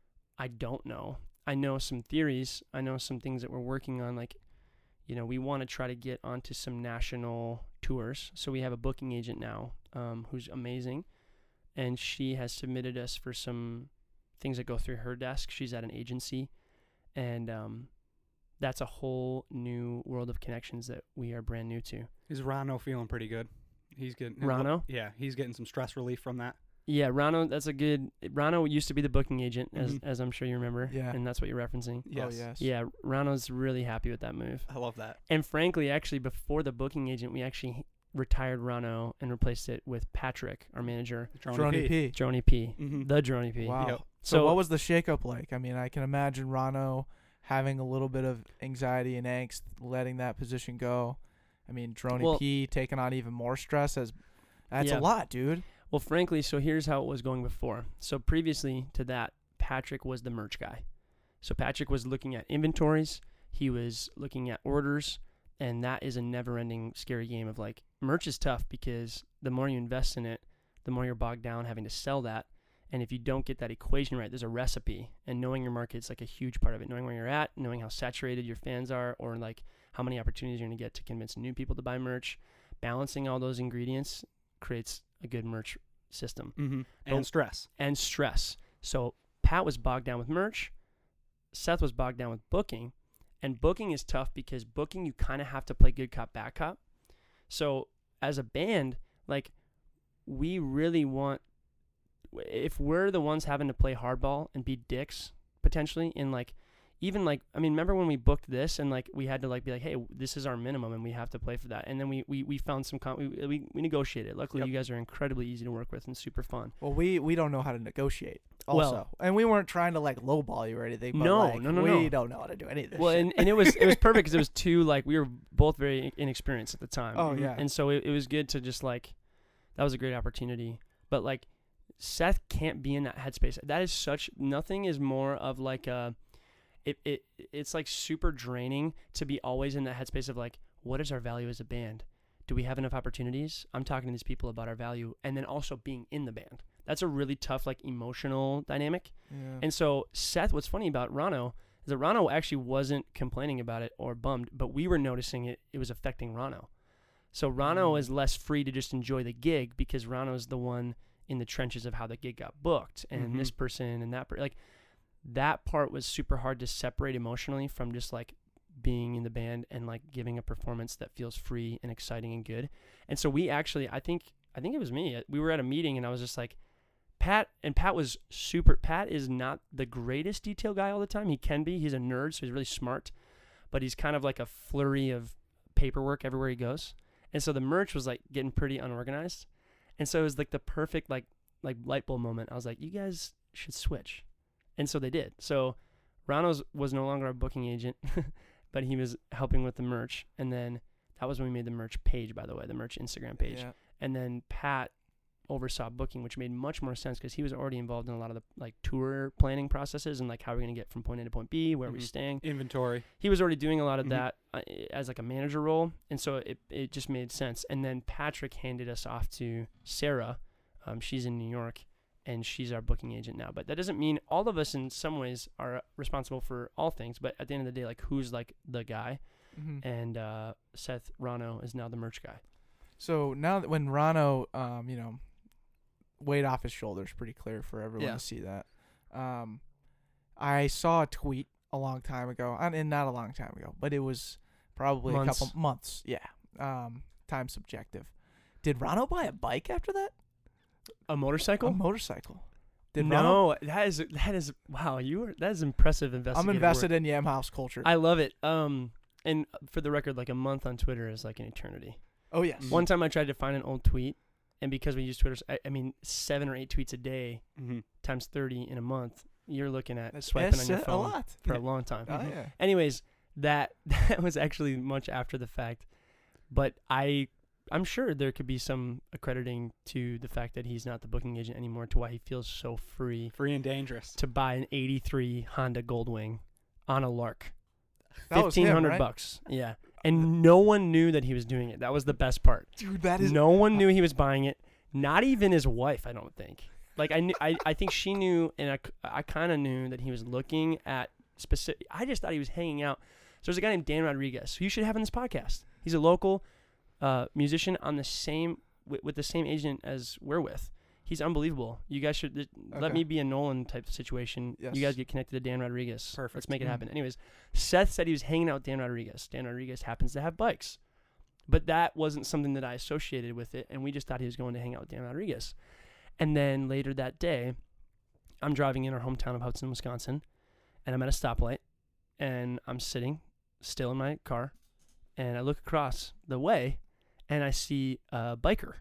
I don't know. I know some theories. I know some things that we're working on. Like, you know, we want to try to get onto some national tours. So we have a booking agent now, um, who's amazing. And she has submitted us for some things that go through her desk. She's at an agency. And um, that's a whole new world of connections that we are brand new to. Is Rano feeling pretty good? He's getting Rano? Yeah, he's getting some stress relief from that. Yeah, Rano, that's a good... Rano used to be the booking agent, as Mhm. as I'm sure you remember. Yeah. And that's what you're referencing. Yes. Oh, yes. Yeah, Rano's really happy with that move. I love that. And frankly, actually, before the booking agent, we actually retired Rano and replaced it with Patrick, our manager, Droney P. Droney P. Mhm. The Droney P. Wow. Yep. So, So, what was the shakeup like? I mean, I can imagine Rano having a little bit of anxiety and angst, letting that position go. I mean, Droney Well- P taking on even more stress as that's Yeah. a lot, dude. well, frankly, so here's how it was going before. So previously to that, Patrick was the merch guy. So Patrick was looking at inventories. He was looking at orders. And that is a never-ending scary game of like, merch is tough because the more you invest in it, the more you're bogged down having to sell that. And if you don't get that equation right, there's a recipe. And knowing your market's like a huge part of it. Knowing where you're at, knowing how saturated your fans are, or like how many opportunities you're going to get to convince new people to buy merch. Balancing all those ingredients creates a good merch system. Mm-hmm. But- And stress. And stress. So Pat was bogged down with merch. Seth was bogged down with booking. And booking is tough because booking, you kind of have to play good cop, bad cop. So as a band, like, we really want, if we're the ones having to play hardball and be dicks, potentially, in like, even like, I mean, remember when we booked this and like, we had to like be like, hey, this is our minimum and we have to play for that. And then we, we, we found some, con- we, we, we negotiated. Luckily, Yep. you guys are incredibly easy to work with and super fun. Well, we we don't know how to negotiate. Also, Well- and we weren't trying to like lowball you or anything. But No, like, no, no, we no. don't know how to do any of this. Well, shit. and, and it was it was perfect because it was two, like, we were both very inexperienced at the time. Oh, Mhm. yeah. And so it, it was good to just like, that was a great opportunity. But like, Seth can't be in that headspace. That is such, nothing is more of like a, it, it it's like super draining to be always in that headspace of like, what is our value as a band? Do we have enough opportunities? I'm talking to these people about our value, and then also being in the band. That's a really tough, like, emotional dynamic. yeah. And so Seth, what's funny about Rano is that Rano actually wasn't complaining about it or bummed, but we were noticing it, it was affecting Rano. So Rano Mm. is less free to just enjoy the gig because Rano's the one in the trenches of how the gig got booked and Mhm. this person and that per- like that part was super hard to separate emotionally from just like being in the band and like giving a performance that feels free and exciting and good. And so we actually, I think, I think it was me. We were at a meeting and I was just like, Pat, and Pat was super, Pat is not the greatest detail guy all the time. He can be, he's a nerd, so he's really smart, but he's kind of like a flurry of paperwork everywhere he goes. And so the merch was like getting pretty unorganized. And so it was like the perfect like like light bulb moment. I was like, you guys should switch. And so they did. So Rano's was no longer a booking agent, but he was helping with the merch. And then that was when we made the merch page, by the way, the merch Instagram page. Yeah. And then Pat oversaw booking, which made much more sense because he was already involved in a lot of the like tour planning processes and like how we're going to get from point A to point B, where are we Mhm. staying. Inventory. He was already doing a lot of Mhm. that uh, as like a manager role, and so it it just made sense. And then Patrick handed us off to Sarah. Um, she's in New York, and she's our booking agent now. But that doesn't mean all of us in some ways are responsible for all things. But at the end of the day, like, who's like the guy? Mhm. And uh, Seth Rano is now the merch guy. So now that when Rano, um, you know, weight off his shoulders, pretty clear for everyone Yeah. to see that. Um, I saw a tweet a long time ago, and and not a long time ago, but it was probably Months. a couple months. Yeah. Um, time subjective. Did Rano buy a bike after that? A motorcycle? A motorcycle. Did Rano? no, that is that is wow. You are that is impressive. Investigative I'm invested work. in Yam House culture. I love it. Um, and for the record, like a month on Twitter is like an eternity. oh yes. Mhm. One time I tried to find an old tweet, and because we use Twitter, I, I mean, seven or eight tweets a day Mm-hmm. times thirty in a month, you're looking at That's swiping on your that's a phone lot. for Yeah. a long time. Oh Mhm. yeah. Anyways, that that was actually much after the fact, but I I'm sure there could be some accrediting to the fact that he's not the booking agent anymore, to why he feels so free Free and dangerous. to buy an eighty-three Honda Goldwing on a lark. That was him, fifteen hundred right? bucks. Yeah. And no one knew that he was doing it. That was the best part. Dude, that is No one knew he was buying it. Not even his wife, I don't think. Like I knew, I, I think she knew, and I, c- I kind of knew that he was looking at specific. I just thought he was hanging out. So there's a guy named Dan Rodriguez who you should have on this podcast. He's a local uh, musician on the same with, with the same agent as we're with. He's unbelievable. You guys should th- let Okay. me be a Nolan type of situation. Yes. You guys get connected to Dan Rodriguez. Perfect. Let's make it Mm. happen. Anyways, Seth said he was hanging out with Dan Rodriguez. Dan Rodriguez happens to have bikes. But that wasn't something that I associated with it, and we just thought he was going to hang out with Dan Rodriguez. And then later that day, I'm driving in our hometown of Hudson, Wisconsin, and I'm at a stoplight, and I'm sitting still in my car, and I look across the way, and I see a biker.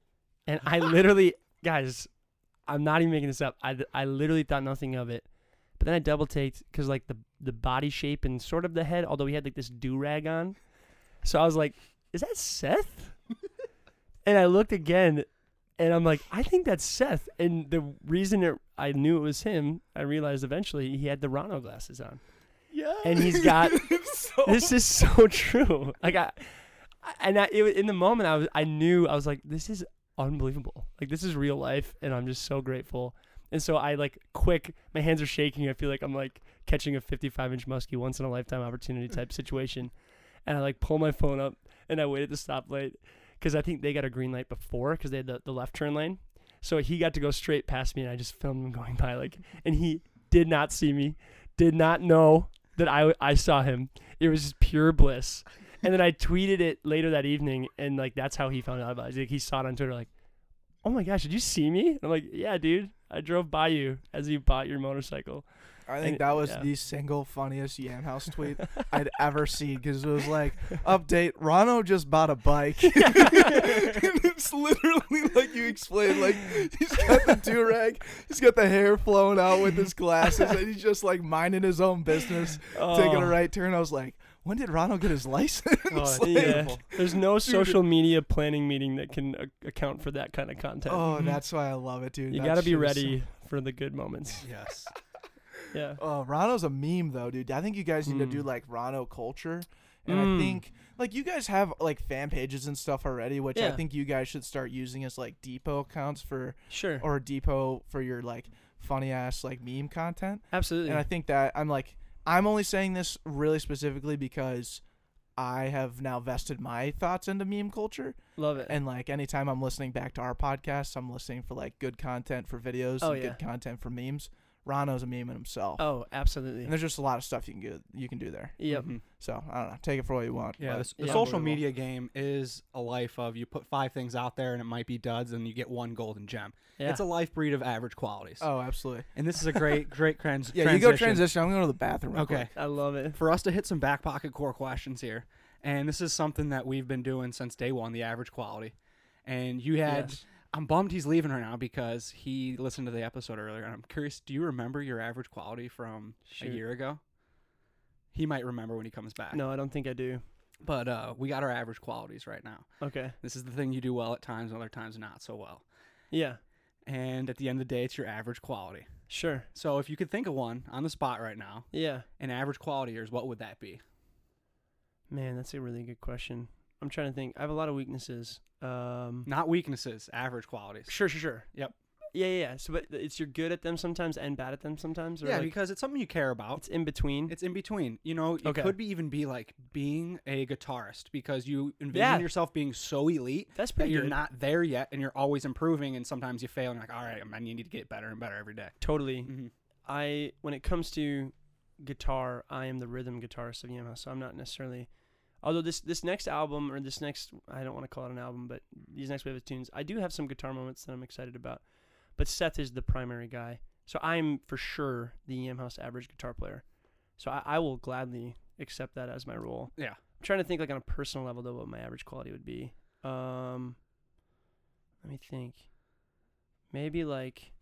And I literally, guys, I'm not even making this up. I, I literally thought nothing of it. But then I double taked because like the the body shape and sort of the head, although he had like this do-rag on. So I was like, is that Seth? And I looked again, and I'm like, I think that's Seth. And the reason it, I knew it was him, I realized eventually he had the Rano glasses on. Yeah. And he's got so this is so true. Like I, I and I, it, was- in the moment I was, I knew I was like, this is unbelievable. Like this is real life, and I'm just so grateful. And so I like quick, my hands are shaking. I feel like I'm like catching a fifty-five inch muskie, once in a lifetime opportunity type situation. And I like pull my phone up and I wait at the stoplight because I think they got a green light before because they had the, the left turn lane. So he got to go straight past me, and I just filmed him going by like, and he did not see me, did not know that I, I saw him. It was just pure bliss. And then I tweeted it later that evening, and like that's how he found out about it. Like, he saw it on Twitter, like, "Oh my gosh, did you see me?" And I'm like, "Yeah, dude, I drove by you as you bought your motorcycle." I think And- that was yeah. the single funniest Yam House tweet I'd ever seen because it was like, update, Rano just bought a bike. And it's literally like you explained, like he's got the do-rag, he's got the hair flowing out with his glasses, and he's just like minding his own business, taking a Oh, right turn. I was like, when did Rano get his license? Oh, that's Like, yeah. beautiful. There's no social media planning meeting that can uh, account for that kind of content. oh, that's why I love it, dude. you That got to be shit is ready for the good moments. Yes. Yeah. Oh, Rano's a meme though, dude. I think you guys need to do Mm. like Rano culture. And Mm. I think like you guys have like fan pages and stuff already, which I Yeah. think you guys should start using as like depot accounts for Sure. or depot for your like funny ass like meme content. Absolutely. And I think that I'm like I'm only saying this really specifically because I have now vested my thoughts into meme culture. Love it. And like anytime I'm listening back to our podcast, I'm listening for like good content for videos Oh, and yeah. good content for memes. Rano's a meme in himself. oh, absolutely. And there's just a lot of stuff you can do you can do there. Yep. Mhm. So I don't know. Take it for what you want. Yeah, but the, the Yeah. social unbelievable. media game is a life of you put five things out there and it might be duds and you get one golden gem. Yeah. It's a life breed of average qualities. Oh, absolutely. And this is a great, great trans- Yeah, transition. you go transition. I'm going to the bathroom. real Okay. quick. I love it. For us to hit some back pocket core questions here. And this is something that we've been doing since day one, the average quality. And you had, Yes. I'm bummed he's leaving right now because he listened to the episode earlier. And I'm curious, do you remember your average quality from Shoot. a year ago? He might remember when he comes back. No, I don't think I do. But uh, we got our average qualities right now. Okay. This is the thing you do well at times and other times not so well. Yeah. And at the end of the day, it's your average quality. Sure. So if you could think of one on the spot right now, Yeah. an average quality of yours, what would that be? Man, that's a really good question. I'm trying to think. I have a lot of weaknesses. Um. Not weaknesses, average qualities. Sure. Sure. Sure. Yep. Yeah. Yeah. yeah. So, but it's you're good at them sometimes and bad at them sometimes. Or Yeah, like, because it's something you care about. it's in between. It's in between. You know, it Okay. could be even be like being a guitarist because you envision Yeah. yourself being so elite That's that pretty you're good. not there yet and you're always improving and sometimes you fail and you're like, all right, man, you need to get better and better every day. Totally. Mm-hmm. I when it comes to guitar, I am the rhythm guitarist of Yamaha, so I'm not necessarily. Although this this next album or this next, I don't want to call it an album, but these next wave of tunes, I do have some guitar moments that I'm excited about. But Seth is the primary guy, so I'm for sure the Yamaha's average guitar player. So I, I will gladly accept that as my role. Yeah. I'm trying to think like on a personal level though what my average quality would be. Um, let me think. Maybe like.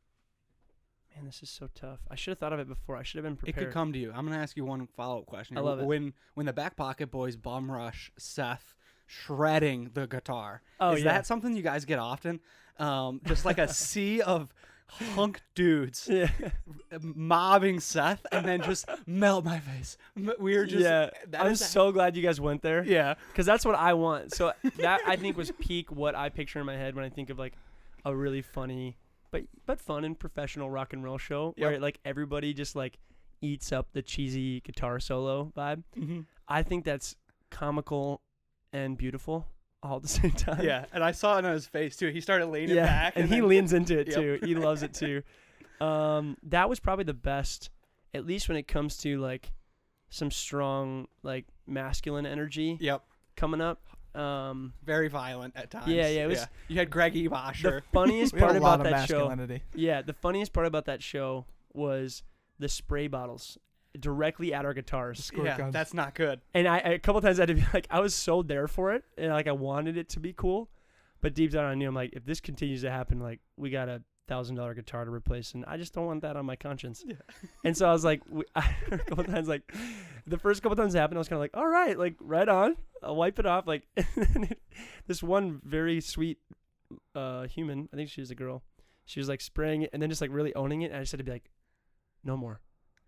Man, this is so tough. I should have thought of it before. I should have been It prepared. could come to you. I'm gonna ask you one follow-up question. I love it. When when the Back Pocket Boys bum rush Seth shredding the guitar, Oh, is yeah. that something you guys get often? Um, just like a sea of hunk dudes Yeah. mobbing Seth and then just melt my face. M- We're just yeah. that I'm is- so glad you guys went there. yeah. Because that's what I want. So that I think was peak what I picture in my head when I think of like a really funny, but but fun and professional rock and roll show where Yep. like everybody just like eats up the cheesy guitar solo vibe. Mm-hmm. I think that's comical and beautiful all at the same time. Yeah, and I saw it on his face too. He started leaning yeah. back, and, he then- leans into it Yep. too. He loves it too. Um, that was probably the best, at least when it comes to like some strong like masculine energy Yep, coming up. Um, very violent at times. Yeah, yeah, it was- You had Greg the Ebosher. funniest We had part a lot about of that show, masculinity. yeah, the funniest part about that show was the spray bottles directly at our guitars. Squirt Yeah, guns. that's not good. And I, I a couple times I had to be like, I was so there for it, and like I wanted it to be cool, but deep down I knew I'm like, if this continues to happen, like we got a thousand dollar guitar to replace, and I just don't want that on my conscience. Yeah. And so I was like, we, I, a couple times like, the first couple times it happened, I was kind of like, all right, like right on, I'll wipe it off. Like this one very sweet uh, human, I think she was a girl, she was like spraying it and then just like really owning it, and I just had to be like, no more.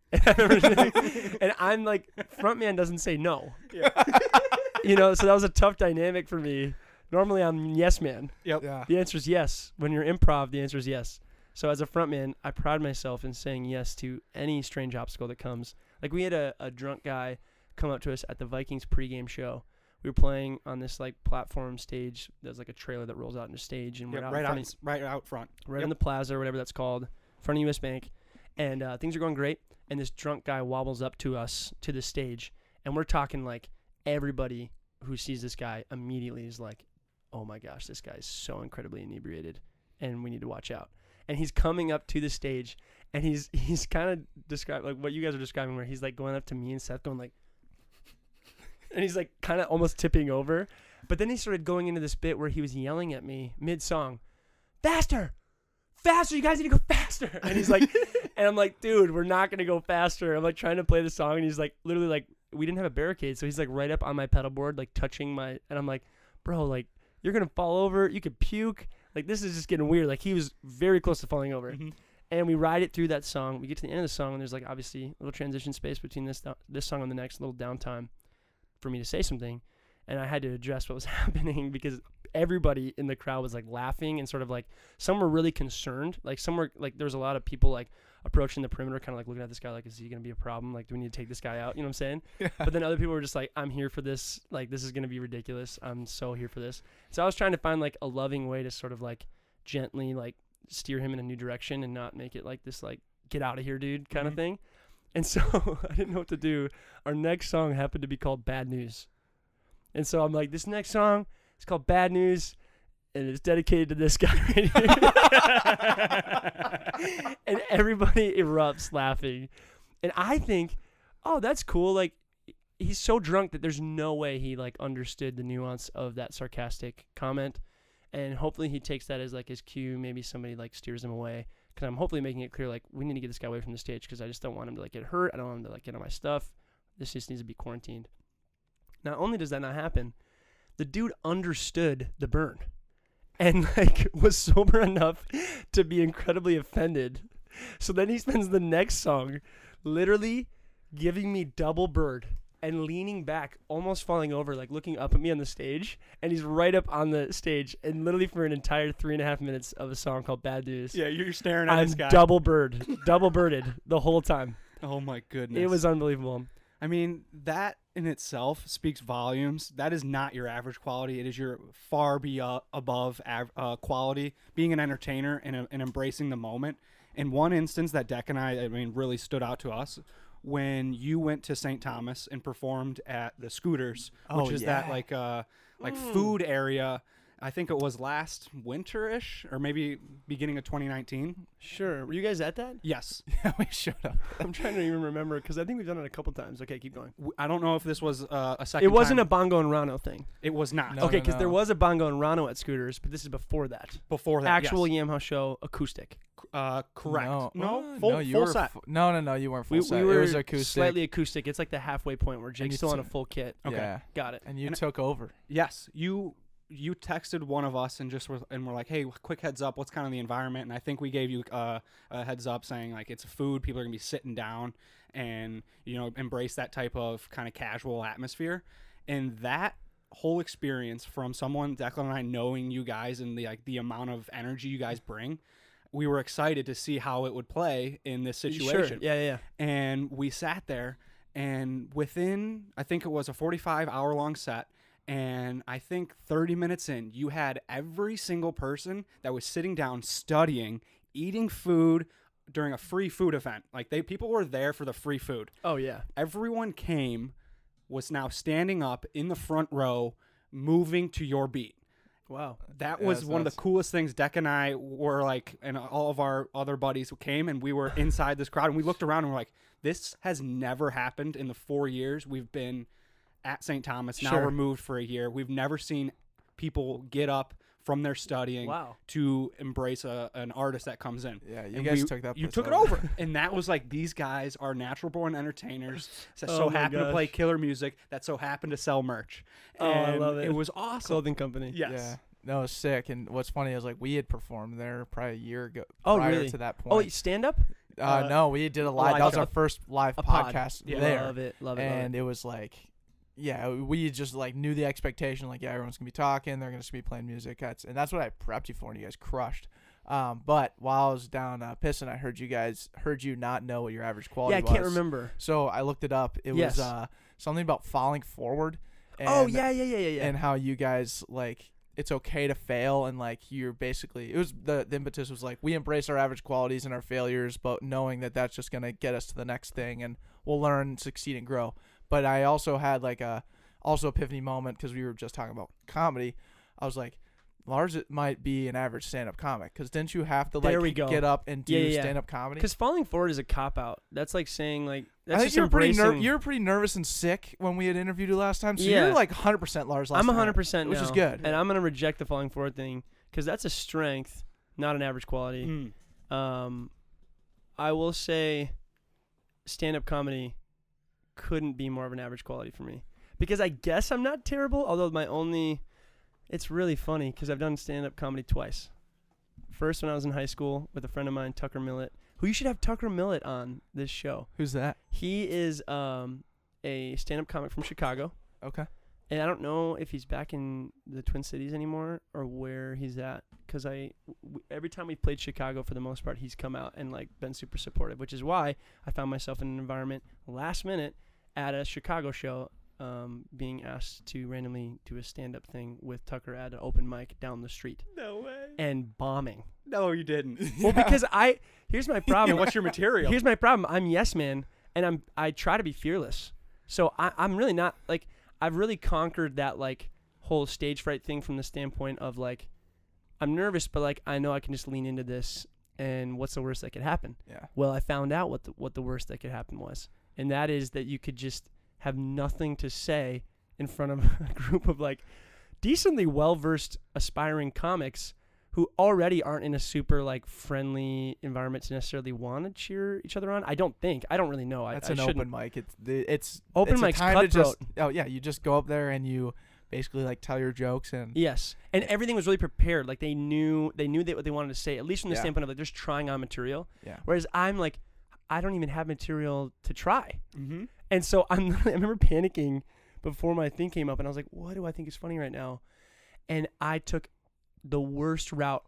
And I'm like, frontman doesn't say no. Yeah. You know, so that was a tough dynamic for me. Normally I'm yes man. Yep. Yeah. The answer is yes. When you're improv, the answer is yes. So as a frontman, I pride myself in saying yes to any strange obstacle that comes. Like we had a, a drunk guy come up to us at the Vikings pregame show. We were playing on this like platform stage. There's like a trailer that rolls out into stage, and we're Yep, out right in out, front of, right out front. right Yep. in the plaza or whatever that's called, in front of U S Bank, and uh, things are going great. And this drunk guy wobbles up to us to the stage, and we're talking like everybody who sees this guy immediately is like, oh my gosh, this guy is so incredibly inebriated, and we need to watch out. And he's coming up to the stage, and he's he's kind of describing like what you guys are describing, where he's like going up to me and Seth, going like, and he's like kind of almost tipping over. But then he started going into this bit where he was yelling at me mid song, faster, faster, you guys need to go faster. And he's like, and I'm like, dude, we're not gonna go faster. I'm like trying to play the song, and he's like, literally like, we didn't have a barricade, so he's like right up on my pedal board, like touching my, and I'm like, bro, like you're gonna fall over, you could puke. Like this is just getting weird. Like he was very close to falling over. Mhm. And we ride it through that song. We get to the end of the song, and there's like obviously a little transition space between this this song and the next, little downtime for me to say something. And I had to address what was happening because everybody in the crowd was like laughing and sort of like, some were really concerned. Like some were like, there was a lot of people like approaching the perimeter, kind of like looking at this guy like, is he gonna be a problem? Like, do we need to take this guy out? You know what I'm saying? Yeah. But then other people were just like, I'm here for this. Like, this is gonna be ridiculous. I'm so here for this. So I was trying to find like a loving way to sort of like gently like steer him in a new direction and not make it like this like get out of here dude kind of Mhm. thing. And so I didn't know what to do. Our next song happened to be called Bad News, and so I'm like, this next song is called Bad News, and it's dedicated to this guy right here. And everybody erupts laughing, and I think, oh, that's cool. Like, he's so drunk that there's no way he like understood the nuance of that sarcastic comment. And hopefully he takes that as like his cue. Maybe somebody like steers him away, because I'm hopefully making it clear like we need to get this guy away from the stage, because I just don't want him to like get hurt. I don't want him to like get on my stuff. This just needs to be quarantined. Not only does that not happen, the dude understood the burn and like was sober enough to be incredibly offended. So then he spends the next song literally giving me double bird and leaning back, almost falling over, like looking up at me on the stage. And he's right up on the stage, and literally for an entire three and a half minutes of a song called Bad News. Yeah, you're staring at I'm this guy. double bird, double birded the whole time. Oh my goodness. It was unbelievable. I mean, that in itself speaks volumes. That is not your average quality. It is your far be uh, above av- uh, quality. Being an entertainer and, uh, and embracing the moment. In one instance that Deck and I, I mean, really stood out to us when you went to Saint Thomas and performed at the Scooters, which Oh, is that yeah. like uh like Mm. food area. I think it was last winter-ish or maybe beginning of twenty nineteen. Sure. Were you guys at that? Yes. Yeah, we showed up. I'm trying to even remember because I think we've done it a couple times. Okay, keep going. W- I don't know if this was uh, a second It wasn't time. a Bongo and Rano thing. It was not. No, okay, no, because there no. was a Bongo and Rano at Scooters, but this is before that. Before that, Actual yes. Yamaha show acoustic. Uh, correct. No, No, uh, full, no, you full were set. fu- no, no, no, you weren't full We, set. we were it was acoustic. slightly acoustic. It's like the halfway point where Jake's you still on a t- full kit. Okay. Yeah, Got it. and you And- took over. Yes, you you texted one of us and just were, and we're like, hey, quick heads up, what's kind of the environment? And I think we gave you uh, a heads up saying like it's food, people are gonna be sitting down, and you know embrace that type of kind of casual atmosphere, and that whole experience from someone Declan and I knowing you guys and the like the amount of energy you guys bring. We were excited to see how it would play in this situation. Sure. Yeah, yeah, yeah. And we sat there, and within, I think it was a forty-five hour long set, and I think thirty minutes in, you had every single person that was sitting down studying, eating food during a free food event. Like they people were there for the free food. Oh, yeah. Everyone came, was now standing up in the front row, moving to your beat. Wow. That Yeah, was that's one of nuts. the coolest things. Deck and I were like, and all of our other buddies came, and we were inside this crowd, and we looked around and we're like, this has never happened in the four years we've been at Saint Thomas, now Sure. removed for a year. We've never seen people get up from their studying Wow. to embrace a, an artist that comes in. Yeah, you And guys we- took that. You place took it over. And that was like, these guys are natural born entertainers that Oh so my happen to play gosh. killer music, that so happen to sell merch. Oh, I And love it. It was awesome. Clothing company. Yes. Yeah. No, it's sick. And what's funny is like we had performed there probably a year ago. Oh, prior really? to that Oh, point. wait, stand up? uh, uh, no, we did a live. live That was show. our first live A pod. podcast Yeah. there. Love it. Love it. And love it was like, yeah, we just like knew the expectation. Like, yeah, everyone's gonna be talking. They're gonna be playing music. That's and that's what I prepped you for, and you guys crushed. Um, but while I was down uh, pissing, I heard you guys heard you not know what your average it. quality Yeah, I was. can't remember. So I looked it up. It Yes. was uh, something about falling forward. And, Oh, yeah, yeah, yeah, yeah, yeah. and how you guys like it's okay to fail, and like you're basically it was the, the impetus was like we embrace our average qualities and our failures, but knowing that that's just gonna get us to the next thing, and we'll learn, succeed, and grow. But I also had like a also epiphany moment because we were just talking about comedy. I was like, Lars it might be an average stand-up comic because didn't you have to like There we go. get up and do Yeah, yeah, yeah. stand-up comedy? Because falling forward is a cop out. That's like saying like that's I think just you were pretty ner- embracing. you were pretty nervous and sick when we had interviewed you last time. So Yeah. you're like one hundred percent Lars last I'm time, one hundred percent which now, is good. and I'm gonna reject the falling forward thing because that's a strength, not an average quality. Mm. Um, I will say, stand-up comedy couldn't be more of an average quality for me because I guess I'm not terrible. Although my only, it's really funny because I've done stand-up comedy twice. First when I was in high school with a friend of mine, Tucker Millett, who you should have Tucker Millett on this show. Who's that? He is um a stand-up comic from Chicago. Okay. And I don't know if he's back in the Twin Cities anymore or where he's at. Because I, w- every time we've played Chicago, for the most part, he's come out and like been super supportive. Which is why I found myself in an environment last minute at a Chicago show, um, being asked to randomly do a stand-up thing with Tucker at an open mic down the street No way. and bombing. No, you didn't. Well, because I here's my And problem. what's your material? Here's my problem. I'm yes man, and I'm I try to be fearless. So I, I'm really not like I've really conquered that like whole stage fright thing from the standpoint of like I'm nervous, but like I know I can just lean into this. And what's the worst that could happen? Yeah. Well, I found out what the, what the worst that could happen was, and that is that you could just have nothing to say in front of a group of like decently well versed aspiring comics who already aren't in a super like friendly environment to necessarily want to cheer each other on. I don't think. I don't really know. That's I, an I open shouldn't. mic. It's the- it's Open it's a mic's time to cutthroat. just oh yeah, you just go up there and you basically like tell your jokes and Yes, and everything was really prepared. Like they knew they knew that what they wanted to say, at least from the Yeah. standpoint of like just trying on material. yeah. Whereas I'm like, I don't even have material to try. Mm-hmm. And so I'm I remember panicking before my thing came up, and I was like, what do I think is funny right now? And I took the worst route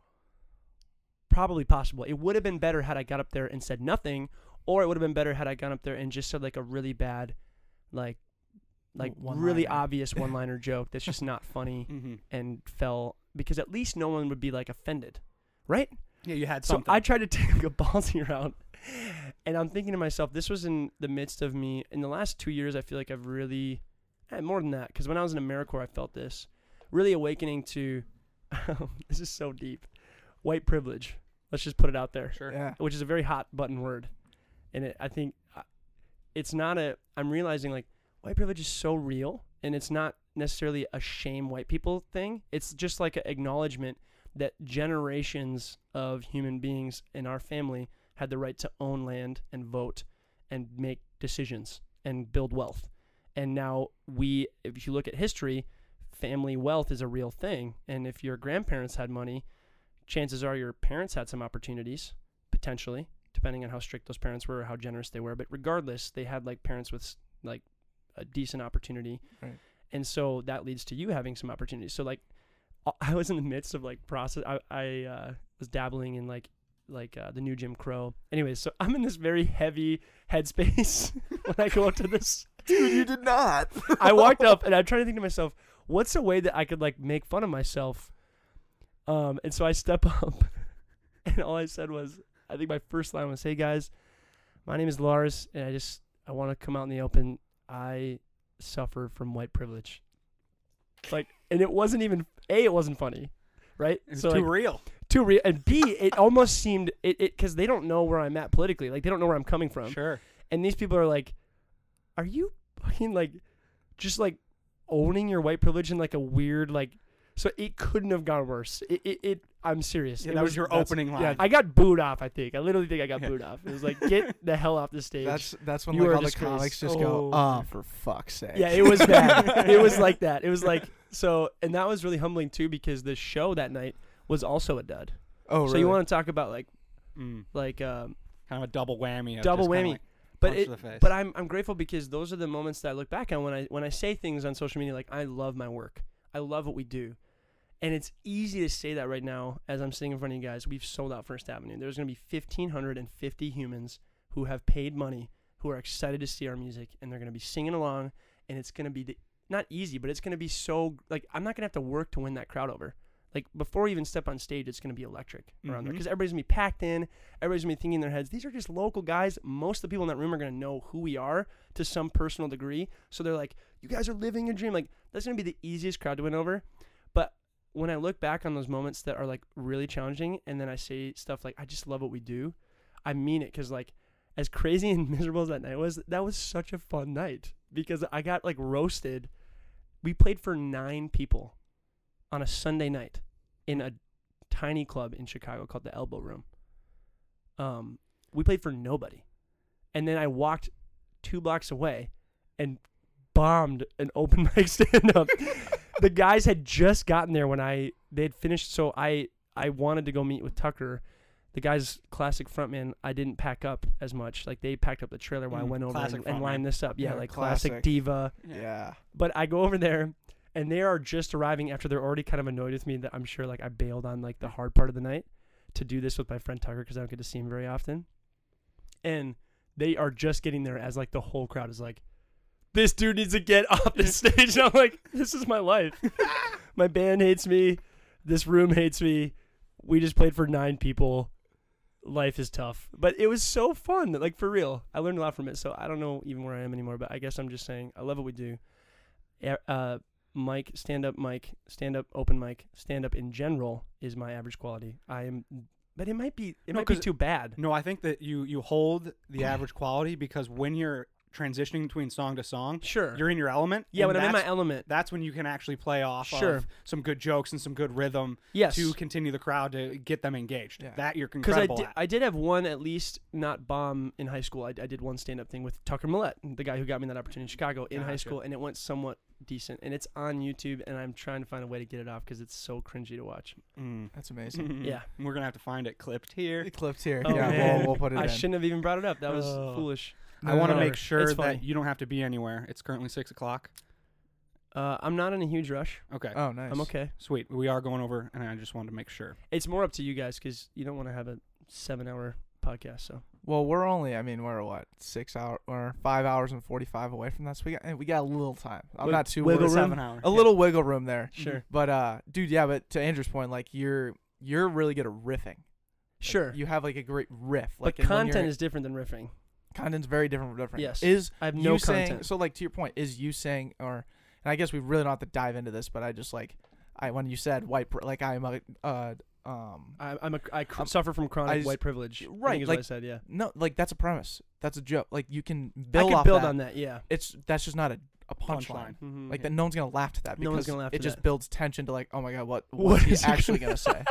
probably possible. It would have been better had I got up there and said nothing, or it would have been better had I gone up there and just said like a really bad, like, like One really liner. obvious one-liner joke that's just not funny Mm-hmm. and fell because at least no one would be like offended, right? Yeah, you had So something. I tried to take a ballsy route, and I'm thinking to myself, this was in the midst of me in the last two years. I feel like I've really, eh, more than that, because when I was in AmeriCorps, I felt this really awakening to. This is so deep, white privilege. Let's just put it out there, sure. Yeah. which is a very hot button word, and it, I think uh, it's not a. I'm realizing like white privilege is so real, and it's not necessarily a shame white people thing. It's just like an acknowledgement that generations of human beings in our family had the right to own land and vote and make decisions and build wealth. And now we, if you look at history, family wealth is a real thing. And if your grandparents had money, chances are your parents had some opportunities, potentially, depending on how strict those parents were or how generous they were. But regardless, they had like parents with like a decent opportunity. Right. And so that leads to you having some opportunities. So like I was in the midst of like process. I, I uh, was dabbling in like like uh, the new Jim Crow. Anyways, so I'm in this very heavy headspace when I go up to this. Dude, you did not. I walked up and I'm trying to think to myself, what's a way that I could like make fun of myself? Um, and so I step up, and all I said was, I think my first line was, "Hey guys, my name is Lars, and I just I want to come out in the open. I suffer from white privilege." Like, and it wasn't even a. It wasn't funny, right? It's so too like, real. too real, and b. It almost seemed it it because they don't know where I'm at politically. Like they don't know where I'm coming from. Sure. And these people are like, "Are you fucking like, just like owning your white privilege in like a weird like?" So it couldn't have gone worse. It it, it I'm serious. Yeah, It that was your that's- opening line. yeah, I got booed off. I think I literally think I got Yeah. booed off. It was like, get the hell off the stage. That's that's when You like are a all the disgrace. comics just Oh. go, "Oh, for fuck's sake." Yeah, it was bad. It was like that. It was like so, and that was really humbling too because the show that night was also a dud. Oh, really? So you want to talk about like Mm. like um, Kind of a double whammy. Of double just kinda whammy. like but punch it to the face. but I'm I'm grateful because those are the moments that I look back on when I when I say things on social media like I love my work. I love what we do. And it's easy to say that right now as I'm sitting in front of you guys. We've sold out First Avenue. There's going to be fifteen fifty humans who have paid money, who are excited to see our music, and they're going to be singing along. And it's going to be the, not easy, but it's going to be so, like, I'm not going to have to work to win that crowd over. Like, before we even step on stage, it's going to be electric around there. Mhm. Because everybody's going to be packed in. Everybody's going to be thinking in their heads, these are just local guys. Most of the people in that room are going to know who we are to some personal degree. So they're like, you guys are living your dream. Like, that's going to be the easiest crowd to win over. But when I look back on those moments that are like really challenging and then I say stuff like, I just love what we do, I mean it. Cause like as crazy and miserable as that night was, that was such a fun night because I got like roasted. We played for nine people on a Sunday night in a tiny club in Chicago called the Elbow Room. Um, we played for nobody. And then I walked two blocks away and bombed an open mic stand up. The guys had just gotten there when I they had finished, so I I wanted to go meet with Tucker. The guy's classic frontman, I didn't pack up as much. Like they packed up the trailer while I Mm, went over classic and, and frontman. lined this up. Yeah, Yeah, like classic. classic. diva. Yeah. But I go over there and they are just arriving after they're already kind of annoyed with me that I'm sure like I bailed on like the hard part of the night to do this with my friend Tucker because I don't get to see him very often. And they are just getting there as like the whole crowd is like, this dude needs to get off the stage. And I'm like, this is my life. My band hates me. This room hates me. We just played for nine people. Life is tough. But it was so fun. Like, for real. I learned a lot from it. So I don't know even where I am anymore. But I guess I'm just saying I love what we do. Uh, mic, stand-up mic, stand-up open mic, stand-up in general is my average quality. I am... But it might be it No, might be 'cause- too bad. No, I think that you you hold the average quality because when you're transitioning between song to song, Sure. you're in your element. Yeah, and when I'm in my that's- element. That's when you can actually play off Sure. of some good jokes and some good rhythm Yes. to continue the crowd to get them engaged. Yeah. That you're Because I incredible did, at. I did have one at least not bomb in high school. I, I did one stand up thing with Tucker Millette, the guy who got me that opportunity in Chicago in high Gotcha. school, and it went somewhat decent. And it's on YouTube, and I'm trying to find a way to get it off because it's so cringy to watch. Mm. That's amazing. Yeah. We're gonna have to find it clipped here. It clipped here. Oh, yeah, man. we'll, we'll put it I in. shouldn't have even brought it up. That was Oh. foolish. I want to Whatever. make sure It's funny. that you don't have to be anywhere. It's currently six o'clock. Uh, I'm not in a huge rush. Okay. Oh, nice. I'm okay. Sweet. We are going over, and I just wanted to make sure. It's more up to you guys because you don't want to have a seven hour podcast. So Well, we're only, I mean, we're what, six hour or five hours and forty-five away from that. So we got, eh, we got a little time. I'm Wig- not too wiggle worried. room? Seven hours. A yeah. little wiggle room there. Sure. But, uh, dude, yeah, but to Andrew's point, like, you're, you're really good at riffing. Like, Sure. you have, like, a great riff. Like, but and when content you're- is different than riffing. content's very different from riffing. Yes. Is I have you no saying, content. so, like, to your point, is you saying, or, and I guess we really don't have to dive into this, but I just, like, I when you said white, pri- like, I'm a, uh, um, I, I'm a, I cr- I'm- suffer from chronic just- white privilege. I right, think is like- what I said, yeah. no, like, that's a premise. That's a joke. Like, you can build I could off build that. on that, yeah. It's, that's just not a, a punchline. Punchline. Mm-hmm. Like that, no one's gonna laugh to that because No one's gonna laugh it to just that. builds tension to like, oh my god, what What what's he is he actually gonna- gonna say,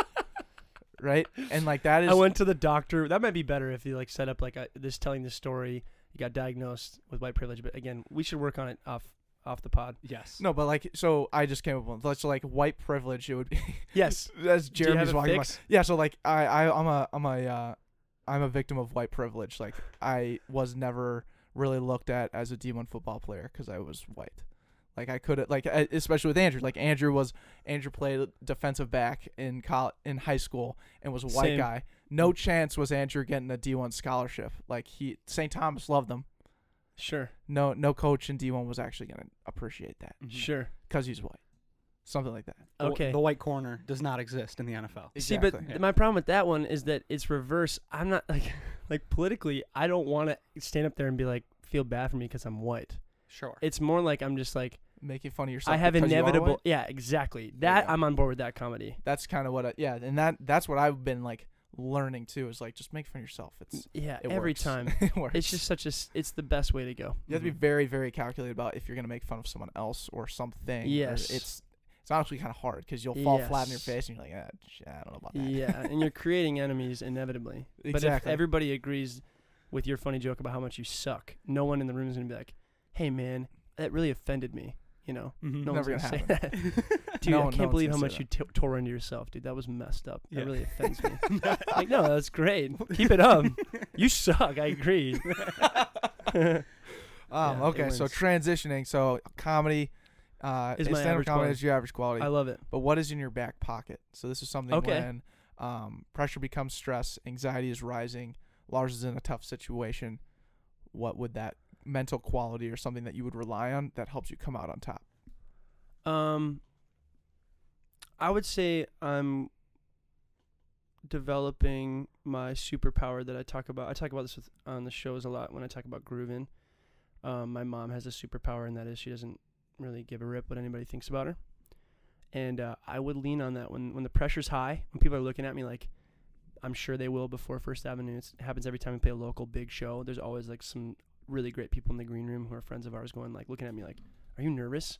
right? And like that is, I went to the doctor. That might be better if you like set up like a, this telling this story. You got diagnosed with white privilege, but again, we should work on it off off the pod. Yes. no, but like, so I just came up with let's like white privilege. It would be Yes. as Do you have Jeremy's it walking by. fixed? Yeah, so like I I I'm a I'm a uh, I'm a victim of white privilege. Like I was never really looked at as a D one football player because I was white. Like I couldn't like I- especially with Andrew. Like Andrew was Andrew played defensive back in college, in high school and was a white Same. guy. No chance was Andrew getting a D one scholarship. Like he Saint Thomas loved him. Sure. No no coach in D one was actually gonna appreciate that Mhm. Sure. because he's white. Something like that. The- Okay. The white corner does not exist in the N F L. See, but Exactly. th- my problem with that one is that it's reverse. I'm not like like politically. I don't want to stand up there and be like feel bad for me because I'm white. Sure. It's more like I'm just like Making fun of yourself. I have because you are inevitable. white? Yeah, exactly. There you That go. I'm on board with that comedy. That's kind of what I yeah, and that that's what I've been like learning too. Is like just make fun of yourself. It's Yeah, it every works. time. it works. It's just such a. s- It's the best way to go. You have to be Mhm. very, very calculated about if you're gonna make fun of someone else or something. or Yes. it's it's honestly kind of hard because you'll fall flat on your Yes. face and you're like, ah, sh- I don't know about that. Yeah, and you're creating enemies inevitably. But if Exactly. everybody agrees with your funny joke about how much you suck, no one in the room is gonna be like, "Hey, man, that really offended me." You know, Mhm. no Never one's gonna gonna say that. Dude, No I one- can't no one's believe how gonna much say you t- tore into yourself, dude. That was messed up. Yeah. That really offends me. Like, no, that's great. Keep it up. You suck. I agree. Um, Yeah, it okay, so wins. transitioning, so comedy, uh, Is my stand-up average comedy quality. is your average quality. I love it. But what is in your back pocket? So this is something Okay. when um, pressure becomes stress, anxiety is rising, Lars is in a tough situation. What would that mental quality or something that you would rely on that helps you come out on top? Um, I would say I'm developing my superpower that I talk about. I talk about this with, on the shows a lot when I talk about grooving. Um, my mom has a superpower, and that is she doesn't really give a rip what anybody thinks about her. And uh, I would lean on that when when the pressure's high, when people are looking at me like, I'm sure they will before First Avenue. It's, it happens every time we play a local big show. There's always like some really great people in the green room who are friends of ours going like looking at me like, are you nervous?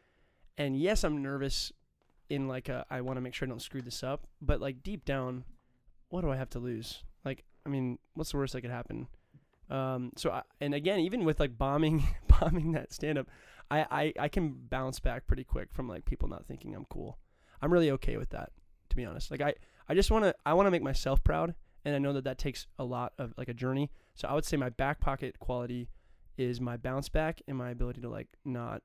And yes, I'm nervous in like a, I want to make sure I don't screw this up. But like deep down, what do I have to lose? Like, I mean, what's the worst that could happen? Um, so, I, and again, even with like bombing, bombing that stand up, I, I, I can bounce back pretty quick from like people not thinking I'm cool. I'm really okay with that, to be honest. Like I, I just want to, I want to make myself proud. And I know that that takes a lot of like a journey. So I would say my back pocket quality is my bounce back and my ability to like not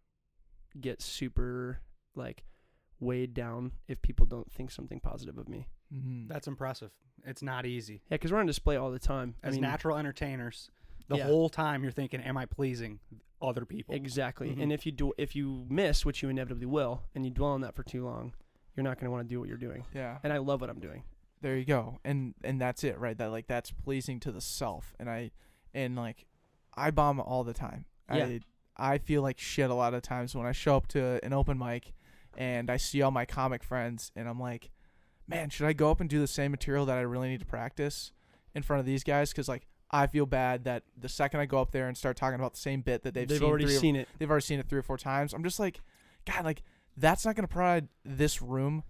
get super like weighed down if people don't think something positive of me. Mm-hmm. That's impressive. It's not easy. Yeah, because we're on display all the time. As I mean, natural entertainers, the Yeah. whole time you're thinking, am I pleasing other people? exactly. Mhm. And if you do, if you miss, which you inevitably will, and you dwell on that for too long, you're not going to want to do what you're doing. Yeah. And I love what I'm doing. There you go. And and that's it, right? That like that's pleasing to the self. And I and like I bomb all the time. Yeah. I I feel like shit a lot of times when I show up to an open mic and I see all my comic friends and I'm like, man, should I go up and do the same material that I really need to practice in front of these guys? Because like I feel bad that the second I go up there and start talking about the same bit that they've, They've seen already three or- seen it. they've already seen it three or four times. I'm just like, God, like that's not gonna provide this room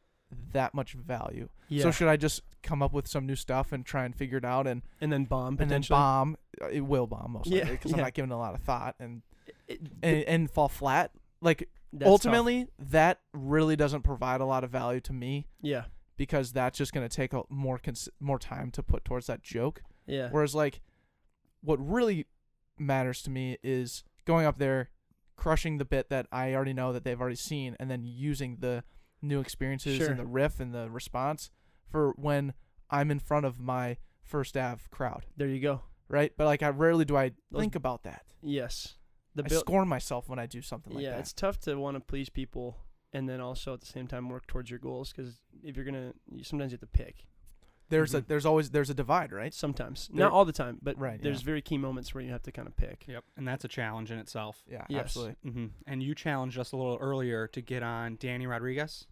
that much value. Yeah. So should I just come up with some new stuff and try and figure it out and and then bomb and then potentially. bomb? Uh, It will bomb most Yeah, likely because yeah. I'm not giving it a lot of thought and, It- and and fall flat. Like that's tough. ultimately, that really doesn't provide a lot of value to me Yeah. because that's just gonna take a more cons- more time to put towards that joke. Yeah. Whereas like, what really matters to me is going up there, crushing the bit that I already know that they've already seen, and then using the new experiences Sure. and the riff and the response for when I'm in front of my First Ave crowd, There you go. right? But like, I rarely do I Those- think about that. Yes. The I buil- scorn myself when I do something like yeah, that. it's tough to want to please people and then also at the same time work towards your goals because if you're gonna, you, sometimes you have to pick. There's a Mhm. there's always there's a divide, right? Sometimes, There- not all the time, but Right, there's yeah. very key moments where you have to kind of pick. Yep. And that's a challenge in itself. Yeah, Yes. absolutely. hmm And you challenged us a little earlier to get on Danny Rodriguez.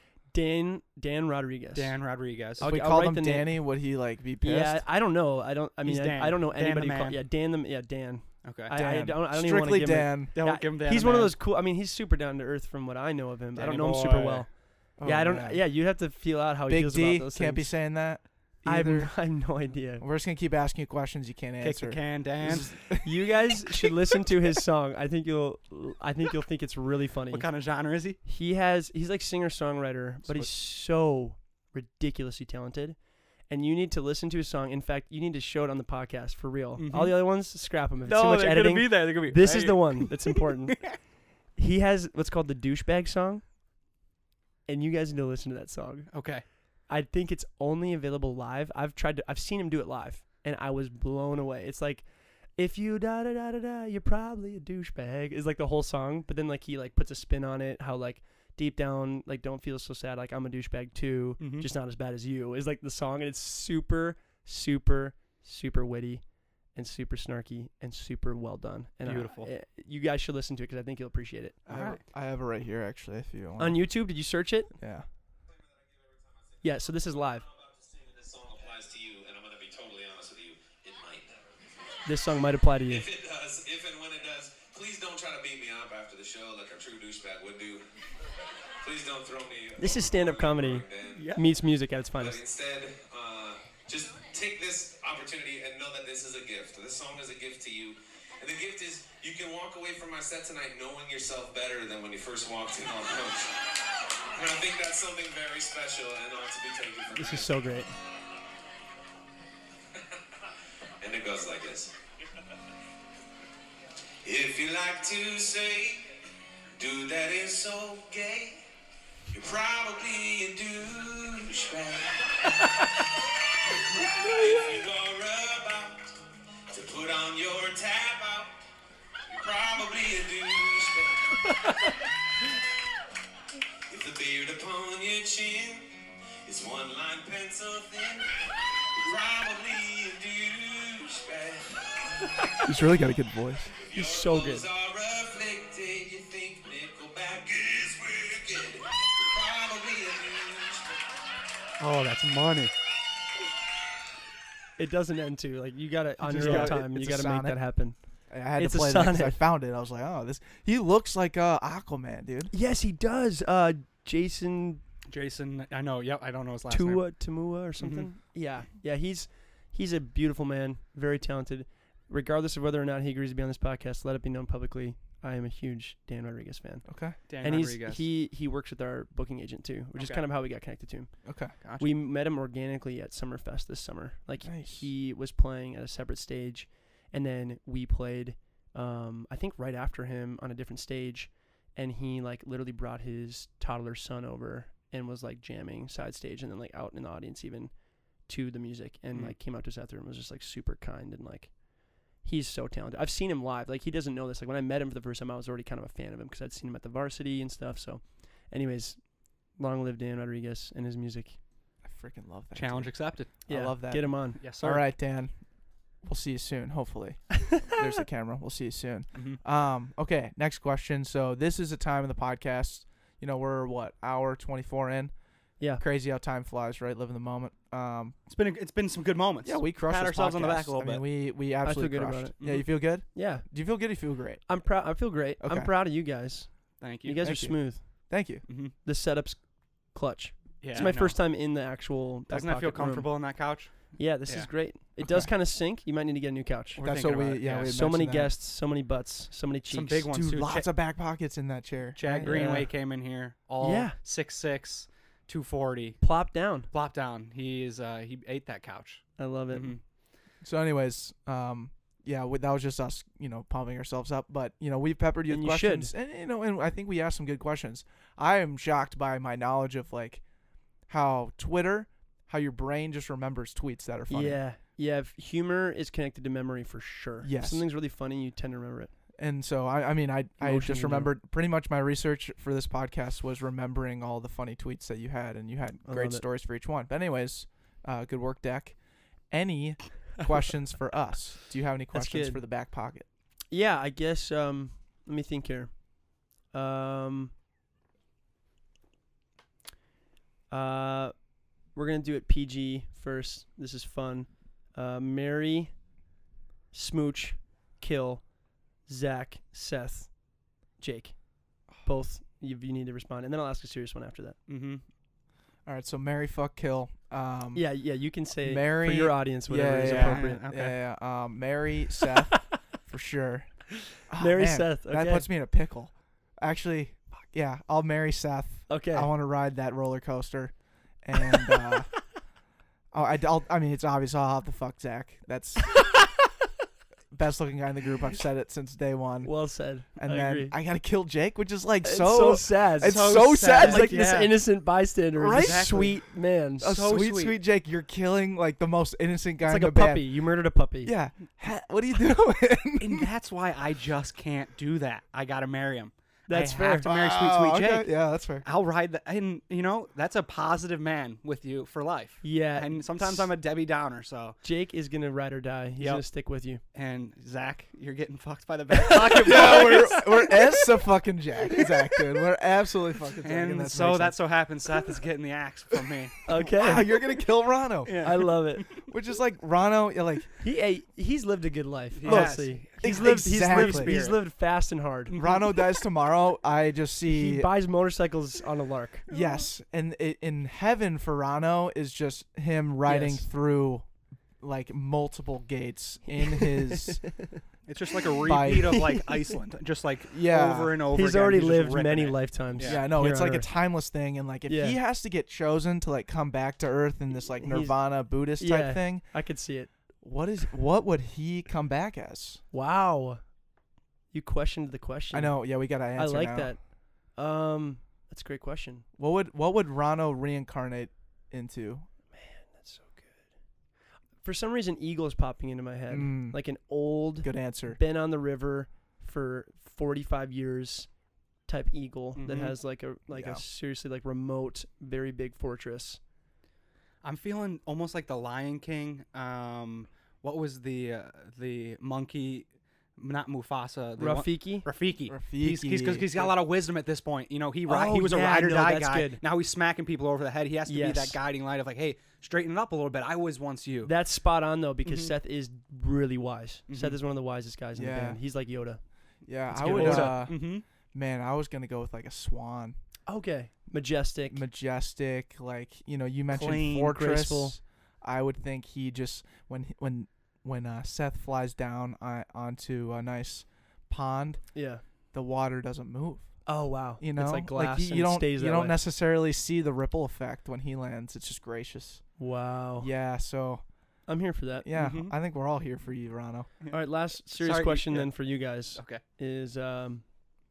Dan Dan Rodriguez. Dan Rodriguez. If I'll- we I'll called write him the name. Danny, would he like be pissed? Yeah, I don't know. I don't. I mean, He's I, Dan. I don't know Dan the anybody. Call, man. yeah, Dan the yeah Dan. Okay. I, I Dan. don't. I don't even want to Strictly give him. Dan. Don't Yeah, give him Dan he's the one of man. those cool. I mean, he's super down to earth from what I know of him. I Danny don't know him super boy. well. Oh, yeah, I don't. man. Yeah, you have to feel out how he Big feels D about those can't be things. saying that. I have, Either. I have no idea. We're just gonna keep asking you questions you can't Kick answer. the can, Dan. You guys should listen to his song. I think you'll. I think you'll think it's really funny. What kind of genre is he? He has. He's like singer songwriter, but So he's so ridiculously talented. And you need to listen to his song. In fact, you need to show it on the podcast for real. Mhm. All the other ones, scrap them. If it's too much they're editing, gonna be there. They're gonna be. this is right the here. one that's important. He has what's called the douchebag song, and you guys need to listen to that song. Okay. I think it's only available live. I've tried to. I've seen him do it live, and I was blown away. It's like, if you da da da da da, you're probably a douchebag. Is like the whole song, but then like he like puts a spin on it. How like deep down, like don't feel so sad. Like I'm a douchebag too, Mhm. just not as bad as you. Is like the song, and it's super, super, super witty, and super snarky, and super well done. And uh, Beautiful. eh, you guys should listen to it because I think you'll appreciate it. I have, Alright. I have it right here, actually. If you want. On YouTube, did you search it? yeah. Yeah. So this is live. This song applies to you, and I'm going to be totally honest with you. It might. This song might apply to you. If it does, if and when it does, please don't try to beat me up after the show like a true douchebag would do. Please don't throw me. This is stand-up comedy. Yeah. Meets music at its But finest. instead, uh, just take this opportunity and know that this is a gift. This song is a gift to you. And the gift is you can walk away from my set tonight knowing yourself better than when you first walked in on coach. And I think that's something very special and not to be taken for This granted. is so great. And it goes like this. If you like to say, dude, that is so gay, you're probably a douchebag. If you go about to put on your tab out, you're probably a douchebag. If the beard upon your chin is one line pencil thin, you're probably a douchebag. He's really got a good voice. He's so good. Clothes are afflicted, you think Nickelback is wicked. You're probably a douchebag. Oh, that's money. It doesn't end too. Like you gotta on just your own gotta- time. it's You a gotta make sonnet. that happen. I had It's to a play that 'cause I sonnet. found it. I was like, oh, this. He looks like uh, Aquaman, dude. Yes, he does. Uh, Jason Jason, I know. Yep, I don't know his last name. Tua Tamua or something. Yeah, yeah. He's he's a beautiful man, very talented. Regardless of whether or not he agrees to be on this podcast, let it be known publicly. I am a huge Dan Rodriguez fan, Okay. Dan and he's Rodriguez. he he works with our booking agent too, which is Okay. kind of how we got connected to him. Okay. Gotcha. We met him organically at Summerfest this summer. Like Nice. he was playing at a separate stage, and then we played. Um, I think right after him on a different stage, and he like literally brought his toddler son over and was like jamming side stage, and then like out in the audience even to the music, and Mm. like came out to us after and was just like super kind and like. He's so talented. I've seen him live. Like he doesn't know this. Like when I met him for the first time, I was already kind of a fan of him because I'd seen him at the Varsity and stuff. So, anyways, long live Dan Rodriguez and his music. I freaking love that. Challenge dude. accepted. I Yeah, love that. Get him on. Yes, sir. All right, Dan. We'll see you soon. Hopefully. There's the camera. We'll see you soon. Mhm. Um. Okay. Next question. So this is a time in the podcast. You know, we're what hour twenty-four in. Yeah. Crazy how time flies, right? Live in the moment. Um. It's been a, it's been some good moments. Yeah, we crushed Pat this ourselves on the podcast. back a little I mean, bit. we we absolutely good about crushed. it. Yeah, Mhm. you feel good? Yeah. Do you feel good? Or you feel great? I'm proud. I feel great. Okay. I'm proud of you guys. Thank You, you. guys Thank are you. smooth. Thank you. hmm The setup's clutch. Yeah, it's my I know. first time in the actual. back Doesn't that feel pocket room. comfortable in that couch? Yeah, this Yeah. is great. It Okay. does kind of sink. You might need to get a new couch. We're That's thinking what we- about it, yeah, we had So many mentioned that. guests, so many butts, so many cheeks. Some big ones Dude, too. lots Cha- of back pockets in that chair. Chad right? Greenway Yeah. came in here all Yeah. six six, two forty. Plop down. Plop down. He is uh he ate that couch. I love it. Mhm. So, anyways, um, yeah, we, that was just us, you know, pumping ourselves up. But you know, we've peppered you And with you should. questions, and you know, and I think we asked some good questions. I am shocked by my knowledge of like how Twitter, how your brain just remembers tweets that are funny. Yeah, yeah. If humor is connected to memory for sure. Yes. If something's really funny, you tend to remember it. And so I, I mean, I, I Emotion just in general. remembered pretty much my research for this podcast was remembering all the funny tweets that you had, and you had I great love it. stories for each one. But anyways, uh, good work, Deck. Any questions for us? Do you have any That's questions good. for the back pocket? Yeah, I guess. Um, let me think here. Um, uh, we're gonna do it P G first. This is fun. Uh, marry, smooch, kill, Zach, Seth, Jake. Both you, you need to respond, and then I'll ask a serious one after that. Mm-hmm. All right, so marry, fuck, kill. Um, Yeah, yeah, you can say marry- for your audience whatever yeah, is yeah, appropriate. Okay. Yeah, yeah. Um, marry Seth for sure. Oh, Marry man, Seth. That Okay. puts me in a pickle. Actually, fuck, yeah, I'll marry Seth. Okay. I want to ride that roller coaster, and uh, oh, I, I'll, I mean, it's obvious I'll have to fuck Zach. That's best looking guy in the group. I've said it since day one. Well said. And I then agree. I gotta kill Jake, which is like It's so, so sad. it's so, so sad. It's like Yeah. this innocent bystander, Right? this sweet man. a so sweet, sweet. sweet Jake. You're killing like the most innocent guy It's like in a the band. puppy. You murdered a puppy. Yeah. Ha- what are you doing? And that's why I just can't do that. I gotta marry him. That's I fair. have to marry sweet, Wow, sweet okay, Jake. Yeah, that's fair. I'll ride that, and you know that's a positive man with you for life. Yeah. And sometimes I'm a Debbie Downer. So, Jake is gonna ride or die. He's Yep. gonna stick with you. and Zach, you're getting fucked by the back pocket. Yeah, we're boys. we're as a fucking Jack, Zach, dude. We're absolutely fucking Jack, And that's so makes that sense. so happens Seth is getting the axe from me. Okay. Wow, you're gonna kill Rano, Yeah. I love it. which is like Rano. You're like He hey, he's lived a good life. Yes. Honestly, he's Ex- lived. He's exactly. lived. He's lived fast and hard. Rano dies tomorrow. I just see He buys motorcycles on a lark. yes, and i in heaven for Rano is just him riding Yes. through like multiple gates in his. It's just like a By- repeat of like Iceland, just like Yeah. over and over. He's again. already just lived ripping many it. lifetimes. Yeah, no, here it's on like a Earth. timeless thing, and like if Yeah. he has to get chosen to like come back to Earth in this like He's- Nirvana Buddhist type Yeah. thing, I could see it. what is what would he come back as? Wow. You questioned the question. I know, yeah, we gotta I answer. like now. that. Um, that's a great question. What would what would Rano reincarnate into? That's so good. For some reason, eagle's popping into my head. Mm, Like an old, good answer. been on the river for forty-five years type eagle that Mhm. has like a like Yeah. a seriously like remote, very big fortress. I'm feeling almost like the Lion King. Um, what was the uh, the monkey? Not Mufasa. The one- Rafiki. Rafiki. He's he's, cause he's got a Rafiki. lot of wisdom at this point. You know, he ri- Oh, he was a yeah, ride or no, die that's guy. good. Now he's smacking people over the head. He has to be Yes. that guiding light of like, hey, straighten it up a little bit. I was once you. That's spot on though because Mhm. Seth is really wise. Seth Mhm. is one of the wisest guys in Yeah. the band. He's like Yoda. Yeah, That's I good. would. Oda. Uh, mm-hmm. man, I was gonna go with like a swan, Okay. Majestic. majestic. Like you know, you mentioned Clean, fortress. graceful. I would think he just when he- when when uh, Seth flies down uh, onto a nice pond, yeah. the water doesn't move. Oh wow. You know, it's like glass you, and you it don't stays you that don't way. necessarily see the ripple effect when he lands. It's just gracious. Wow. Yeah, so I'm here for that. yeah, Mhm. I think we're all here for you, Rano. All right, last serious Sorry, question yeah. then for you guys Okay. is um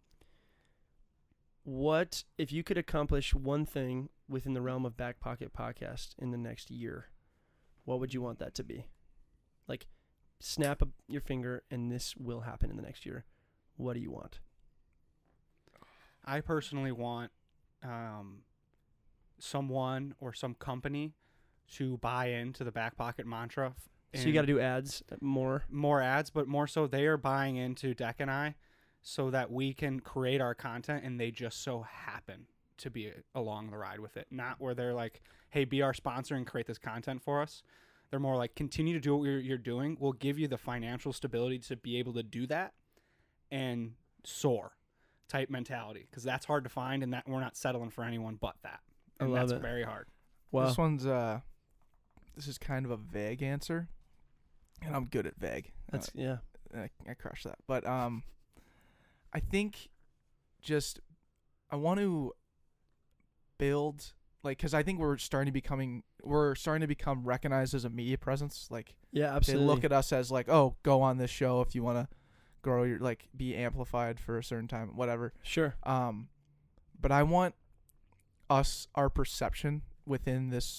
what if you could accomplish one thing within the realm of Back Pocket Podcast in the next year? What would you want that to be? Like snap a, your finger and this will happen in the next year. What do you want? I personally want um, someone or some company to buy into the back pocket mantra. f- So you and got to do ads more. more ads, but more so they are buying into Deck and I so that we can create our content and they just so happen to be along the ride with it. Not where they're like, hey, be our sponsor and create this content for us. They're more like, continue to do what you're, you're doing. We'll give you the financial stability to be able to do that and soar type mentality, because that's hard to find, and that we're not settling for anyone but that. I And love that's it. very hard. Wow. This one's uh, this is kind of a vague answer, and I'm good at vague. That's yeah. I, I crush that. But um, I think just I want to build like because I think we're starting to becoming we're starting to become recognized as a media presence. Like Yeah, absolutely. they look at us as like, oh, go on this show if you want to grow your like be amplified for a certain time, whatever. Sure. Um, but I want us our perception within this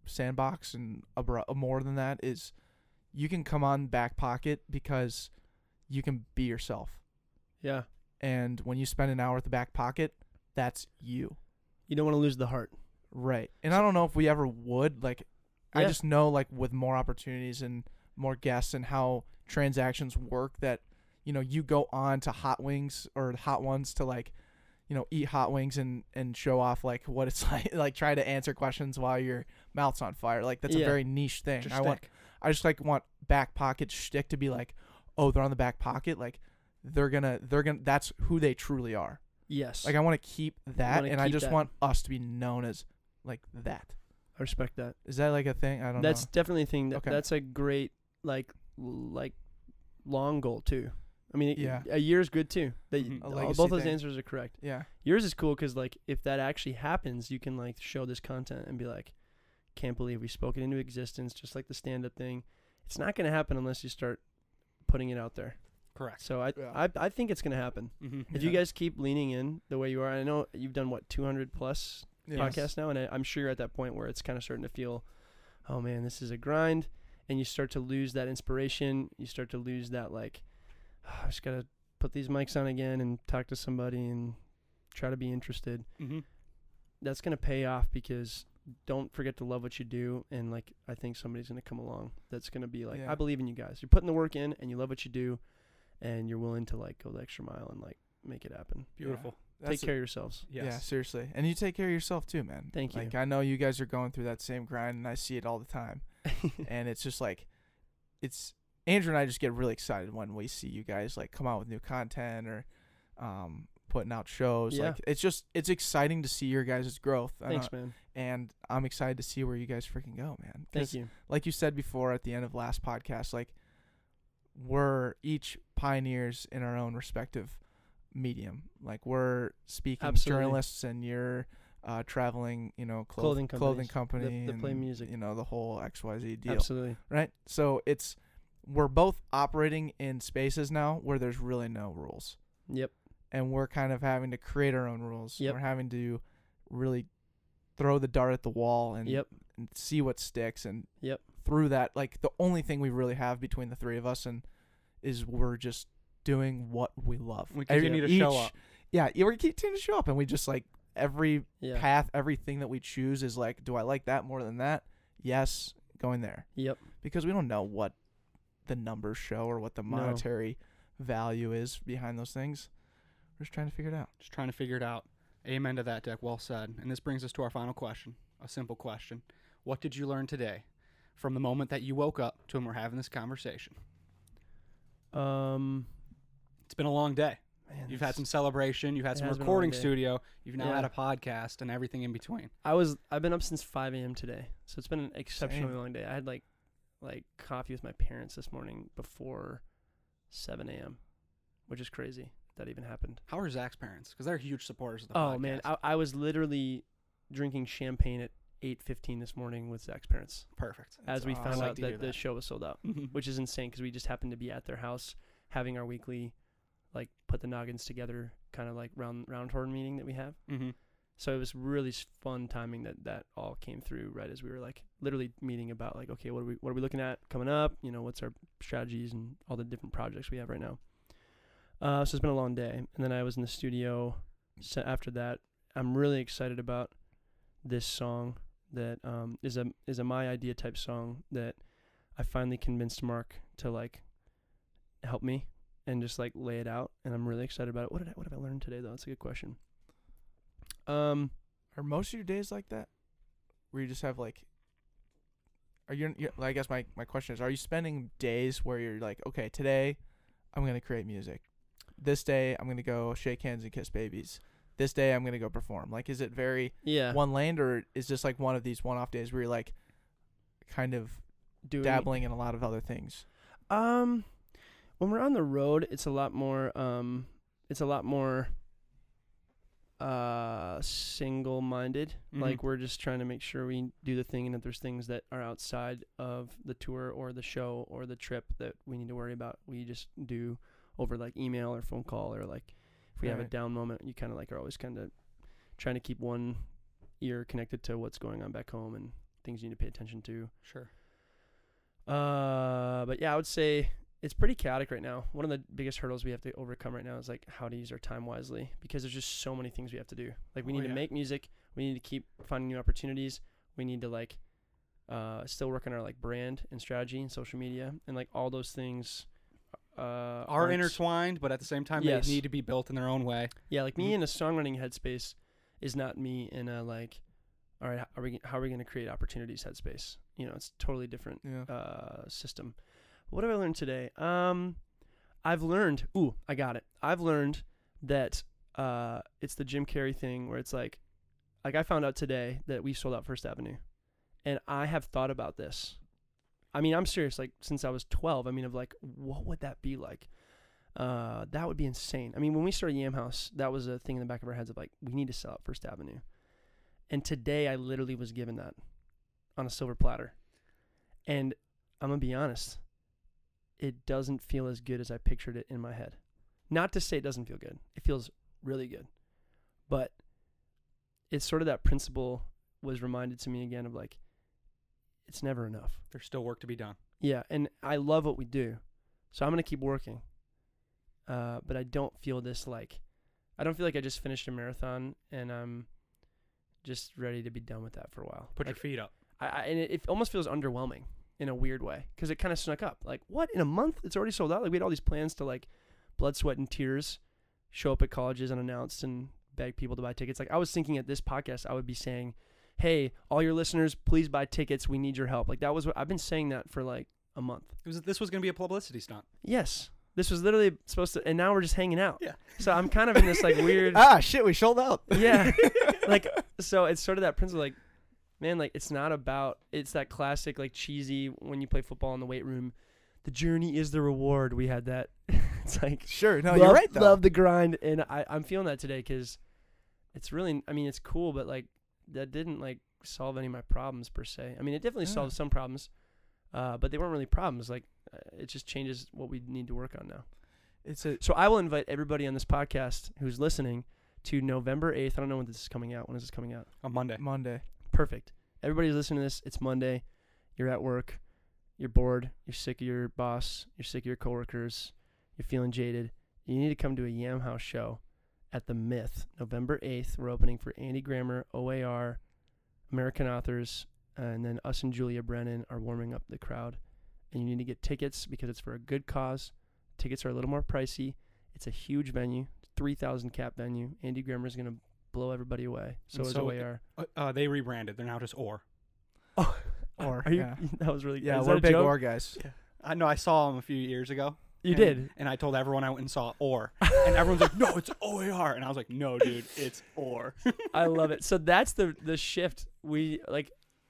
sandbox and abro- more than that is you can come on Back Pocket because you can be yourself. Yeah. And when you spend an hour at the Back Pocket, that's you. You don't want to lose the heart. Right. And I don't know if we ever would. Like, I Yeah. just know, like, with more opportunities and more guests and how transactions work that, you know, you go on to Hot Wings or Hot Ones to, like, you know, eat hot wings and, and show off, like, what it's like, like, try to answer questions while your mouth's on fire. Like, that's Yeah. a very niche thing. Just I want, stick. I just, like, want Back Pocket shtick to be like, oh, they're on the Back Pocket. Like, they're gonna, they're gonna, that's who they truly are. Yes. Like, I want to keep that, wanna and I keep just that. want us to be known as, like, that. I respect that. Is that, like, a thing? I don't That's know. definitely a thing. That, Okay. That's a great, like, l- like, long goal, too. I mean, it- Yeah. a year's good, too. That Mhm. you- A all- legacy both those thing. answers are correct. Yeah. Yours is cool because, like, if that actually happens, you can, like, show this content and be like, can't believe we spoke it into existence, just like the stand-up thing. It's not going to happen unless you start putting it out there. Correct. So I Yeah. I, I think it's going to happen. Mm-hmm. If you guys keep leaning in the way you are, I know you've done, what, two hundred plus Yes. podcasts now, and I, I'm sure you're at that point where it's kind of starting to feel, oh, man, this is a grind, and you start to lose that inspiration. You start to lose that, like, oh, I just got to put these mics on again and talk to somebody and try to be interested. Mm-hmm. That's going to pay off because don't forget to love what you do. And, like, I think somebody's going to come along that's going to be like, Yeah. I believe in you guys. You're putting the work in and you love what you do and you're willing to, like, go the extra mile and, like, make it happen. Beautiful. That's Take care of yourselves. Yes. Yeah, seriously. And you take care of yourself too, man. Thank you. Like, I know you guys are going through that same grind, and I see it all the time. And it's just like, it's Andrew and I just get really excited when we see you guys like come out with new content or um, putting out shows. Yeah. Like, it's just it's exciting to see your guys' growth. And, Thanks, uh, man. and I'm excited to see where you guys freaking go, man. 'Cause Thank you. like you said before at the end of last podcast, like we're each pioneers in our own respective medium. Like we're speaking Absolutely. journalists, and you're uh, traveling, you know, clo- Clothing clothing companies company, that- that play and, music. You know, the whole X Y Z deal, Absolutely. right? So it's we're both operating in spaces now where there's really no rules, Yep. and we're kind of having to create our own rules. Yep. We're having to really throw the dart at the wall and Yep. and see what sticks, and Yep. through that, like the only thing we really have between the three of us and is we're just doing what we love. We Every- continue to show each- up. Yeah, yeah, we continue to show up, and we just like every Yeah. path, everything that we choose is like, do I like that more than that? Yes, going there, Yep. because we don't know what the numbers show or what the No. monetary value is behind those things. We're just trying to figure it out. Just trying to figure it out. Amen to that, Dick. Well said. And this brings us to our final question. A simple question. What did you learn today from the moment that you woke up to when we're having this conversation? Um, It's been a long day. man, You've had this- some celebration. You've had It some has been a recording long day. studio. You've now Yeah. had a podcast and everything in between. I was I've been up since five a.m. today, so it's been an exceptionally Same. long day. I had like like coffee with my parents this morning before seven a.m., which is crazy that even happened. How are Zach's parents? Because they're huge supporters of the Oh podcast. man, I, I was literally drinking champagne at eight fifteen this morning with Zach's parents Perfect. as we awesome. found I like out to hear that the that. show was sold out, Mhm. which is insane because we just happened to be at their house having our weekly, like, put the noggins together kind of like round round horn meeting that we have. Mhm. So it was really s- fun timing that that all came through right as we were like literally meeting about like, okay, what are we what are we looking at coming up? You know, what's our strategies and all the different projects we have right now. Uh, so it's been a long day, and then I was in the studio. So after that, I'm really excited about this song that um, is a is a my idea type song that I finally convinced Mark to like help me and just like lay it out, and I'm really excited about it. What did I, what have I learned today though? That's a good question. Um, Are most of your days like that, where you just have like? Are you? you're- I guess my my question is: are you spending days where you're like, okay, today, I'm gonna create music. This day, I'm gonna go shake hands and kiss babies. This day, I'm gonna go perform. Like, is it very yeah, one lane, or is this like one of these one-off days where you're like, kind of doing dabbling in a lot of other things? Um, when we're on the road, it's a lot more. Um, it's a lot more. Uh, single-minded. Mhm. Like we're just trying to make sure we do the thing, and if there's things that are outside of the tour or the show or the trip that we need to worry about, we just do over like email or phone call, or like if we have a Right. down moment, you kind of like are always kind of trying to keep one ear connected to what's going on back home and things you need to pay attention to. Sure. Uh, but yeah, I would say it's pretty chaotic right now. One of the biggest hurdles we have to overcome right now is like how to use our time wisely, because there's just so many things we have to do. Like we Oh, need to yeah. make music. We need to keep finding new opportunities. We need to like uh, still work on our like brand and strategy and social media, and like all those things uh, Are aren't- intertwined, but at the same time, Yes. they need to be built in their own way. Yeah, like me Mhm. in a songwriting headspace is not me in a like, all right, how are we how are we going to create opportunities headspace? You know, it's totally different Yeah. uh, system. What have I learned today? Um, I've learned. Ooh, I got it. I've learned that uh, it's the Jim Carrey thing where it's like, like I found out today that we sold out First Avenue, and I have thought about this. I mean, I'm serious. Like since I was twelve, I mean, of like, what would that be like? Uh, that would be insane. I mean, when we started Yam House, that was a thing in the back of our heads of like, we need to sell out First Avenue. And today, I literally was given that on a silver platter. And I'm gonna be honest, it doesn't feel as good as I pictured it in my head. Not to say it doesn't feel good. It feels really good. But it's sort of that principle was reminded to me again of like, it's never enough. There's still work to be done. Yeah, and I love what we do. So I'm going to keep working. Uh, but I don't feel this like, I don't feel like I just finished a marathon and I'm just ready to be done with that for a while. Put Like, your feet up. I, I, and it, it almost feels underwhelming in a weird way because it kind of snuck up. Like, what? In a month? It's already sold out? Like, we had all these plans to, like, blood, sweat, and tears show up at colleges unannounced and beg people to buy tickets. Like, I was thinking at this podcast, I would be saying, hey, all your listeners, please buy tickets. We need your help. Like, that was what I've been saying that for, like, a month. It was. This was going to be a publicity stunt. Yes. This was literally supposed to, and now we're just hanging out. Yeah. So I'm kind of in this, like, weird. Ah, shit, we sold out. Yeah. Like, so it's sort of that principle, like, man, like, it's not about, it's that classic, like, cheesy, when you play football in the weight room, the journey is the reward. We had that. It's like, Sure, no, love, you're right though. love the grind. And I, I'm feeling that today because it's really, I mean, it's cool, but, like, that didn't, like, solve any of my problems per se. I mean, it definitely Yeah. solved some problems, uh, but they weren't really problems. Like, uh, it just changes what we need to work on now. It's a So I will invite everybody on this podcast who's listening to November eighth. I don't know when this is coming out. When is this coming out? On Monday. Monday. Perfect. Everybody's listening to this. It's Monday. You're at work. You're bored. You're sick of your boss. You're sick of your coworkers. You're feeling jaded. You need to come to a Yam House show at the Myth, November eighth. We're opening for Andy Grammer, O A R, American Authors, and then us and Julia Brennan are warming up the crowd. And you need to get tickets because it's for a good cause. Tickets are a little more pricey. It's a huge venue, three thousand cap venue. Andy Grammer is going to blow everybody away. So And is so O A R. Uh, uh, they rebranded. They're now just Or. Oh, Or, are you? yeah. That was really good. Yeah, Is we're that a big joke? Or guys. I know. I saw them a few years ago. You and- did. And I told everyone I went and saw Or. And everyone's like, no, it's O A R. And I was like, no, dude, it's Or. I love it. So that's the the shift. We like.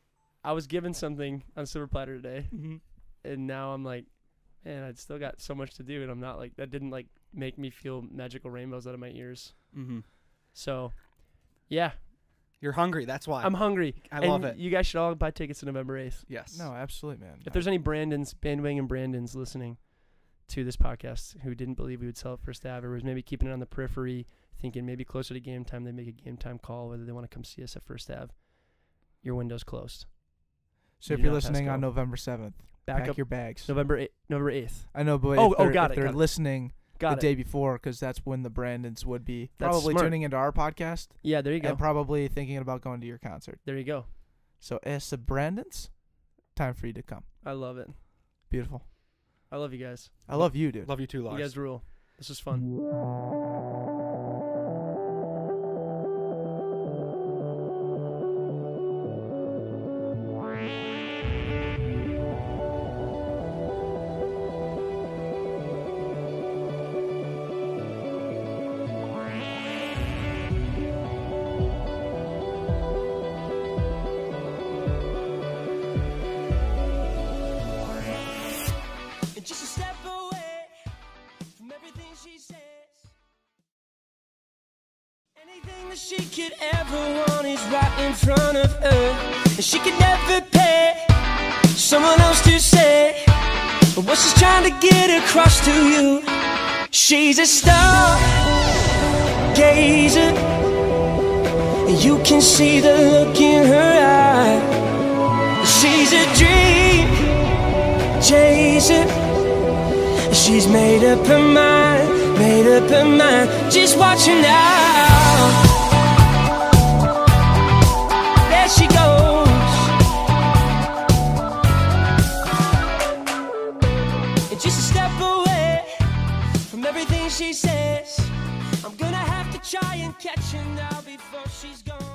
I was given something on silver platter today, Mm-hmm. and now I'm like, man, I'd still got so much to do, and I'm not like that. Didn't like make me feel magical rainbows out of my ears. Mm-hmm. So, yeah, You're hungry. That's why. I'm hungry. I love And it. You guys should all buy tickets to November eighth. Yes. No, absolutely, man. If there's any Brandons, bandwagon Brandons listening to this podcast who didn't believe we would sell it First Ave, or was maybe keeping it on the periphery, thinking maybe closer to game time they make a game time call whether they want to come see us at First Ave, your window's closed. So You if do you're not pass listening go. on November seventh, Back pack up your bags. November eighth. November eighth. I know, but Oh, if oh, they're, got if it, they're got it. listening Got the it. day before, because that's when the Brandons would be That's probably smart. tuning into our podcast Yeah, there you go. and probably thinking about going to your concert. There you go. So as the Brandons, time for you to come. I love it. Beautiful. I love you guys. I love you, dude. Love you too, Lars. You guys rule. This is fun. And just a step away from everything she says. Anything that she could ever want is right in front of her. And she could never pay someone else to say what she's trying to get across to you. She's a star gazer. You can see the look in her eye. She's made up her mind, made up her mind. Just watch her now. There she goes. And just a step away from everything she says. I'm gonna have to try and catch her now before she's gone.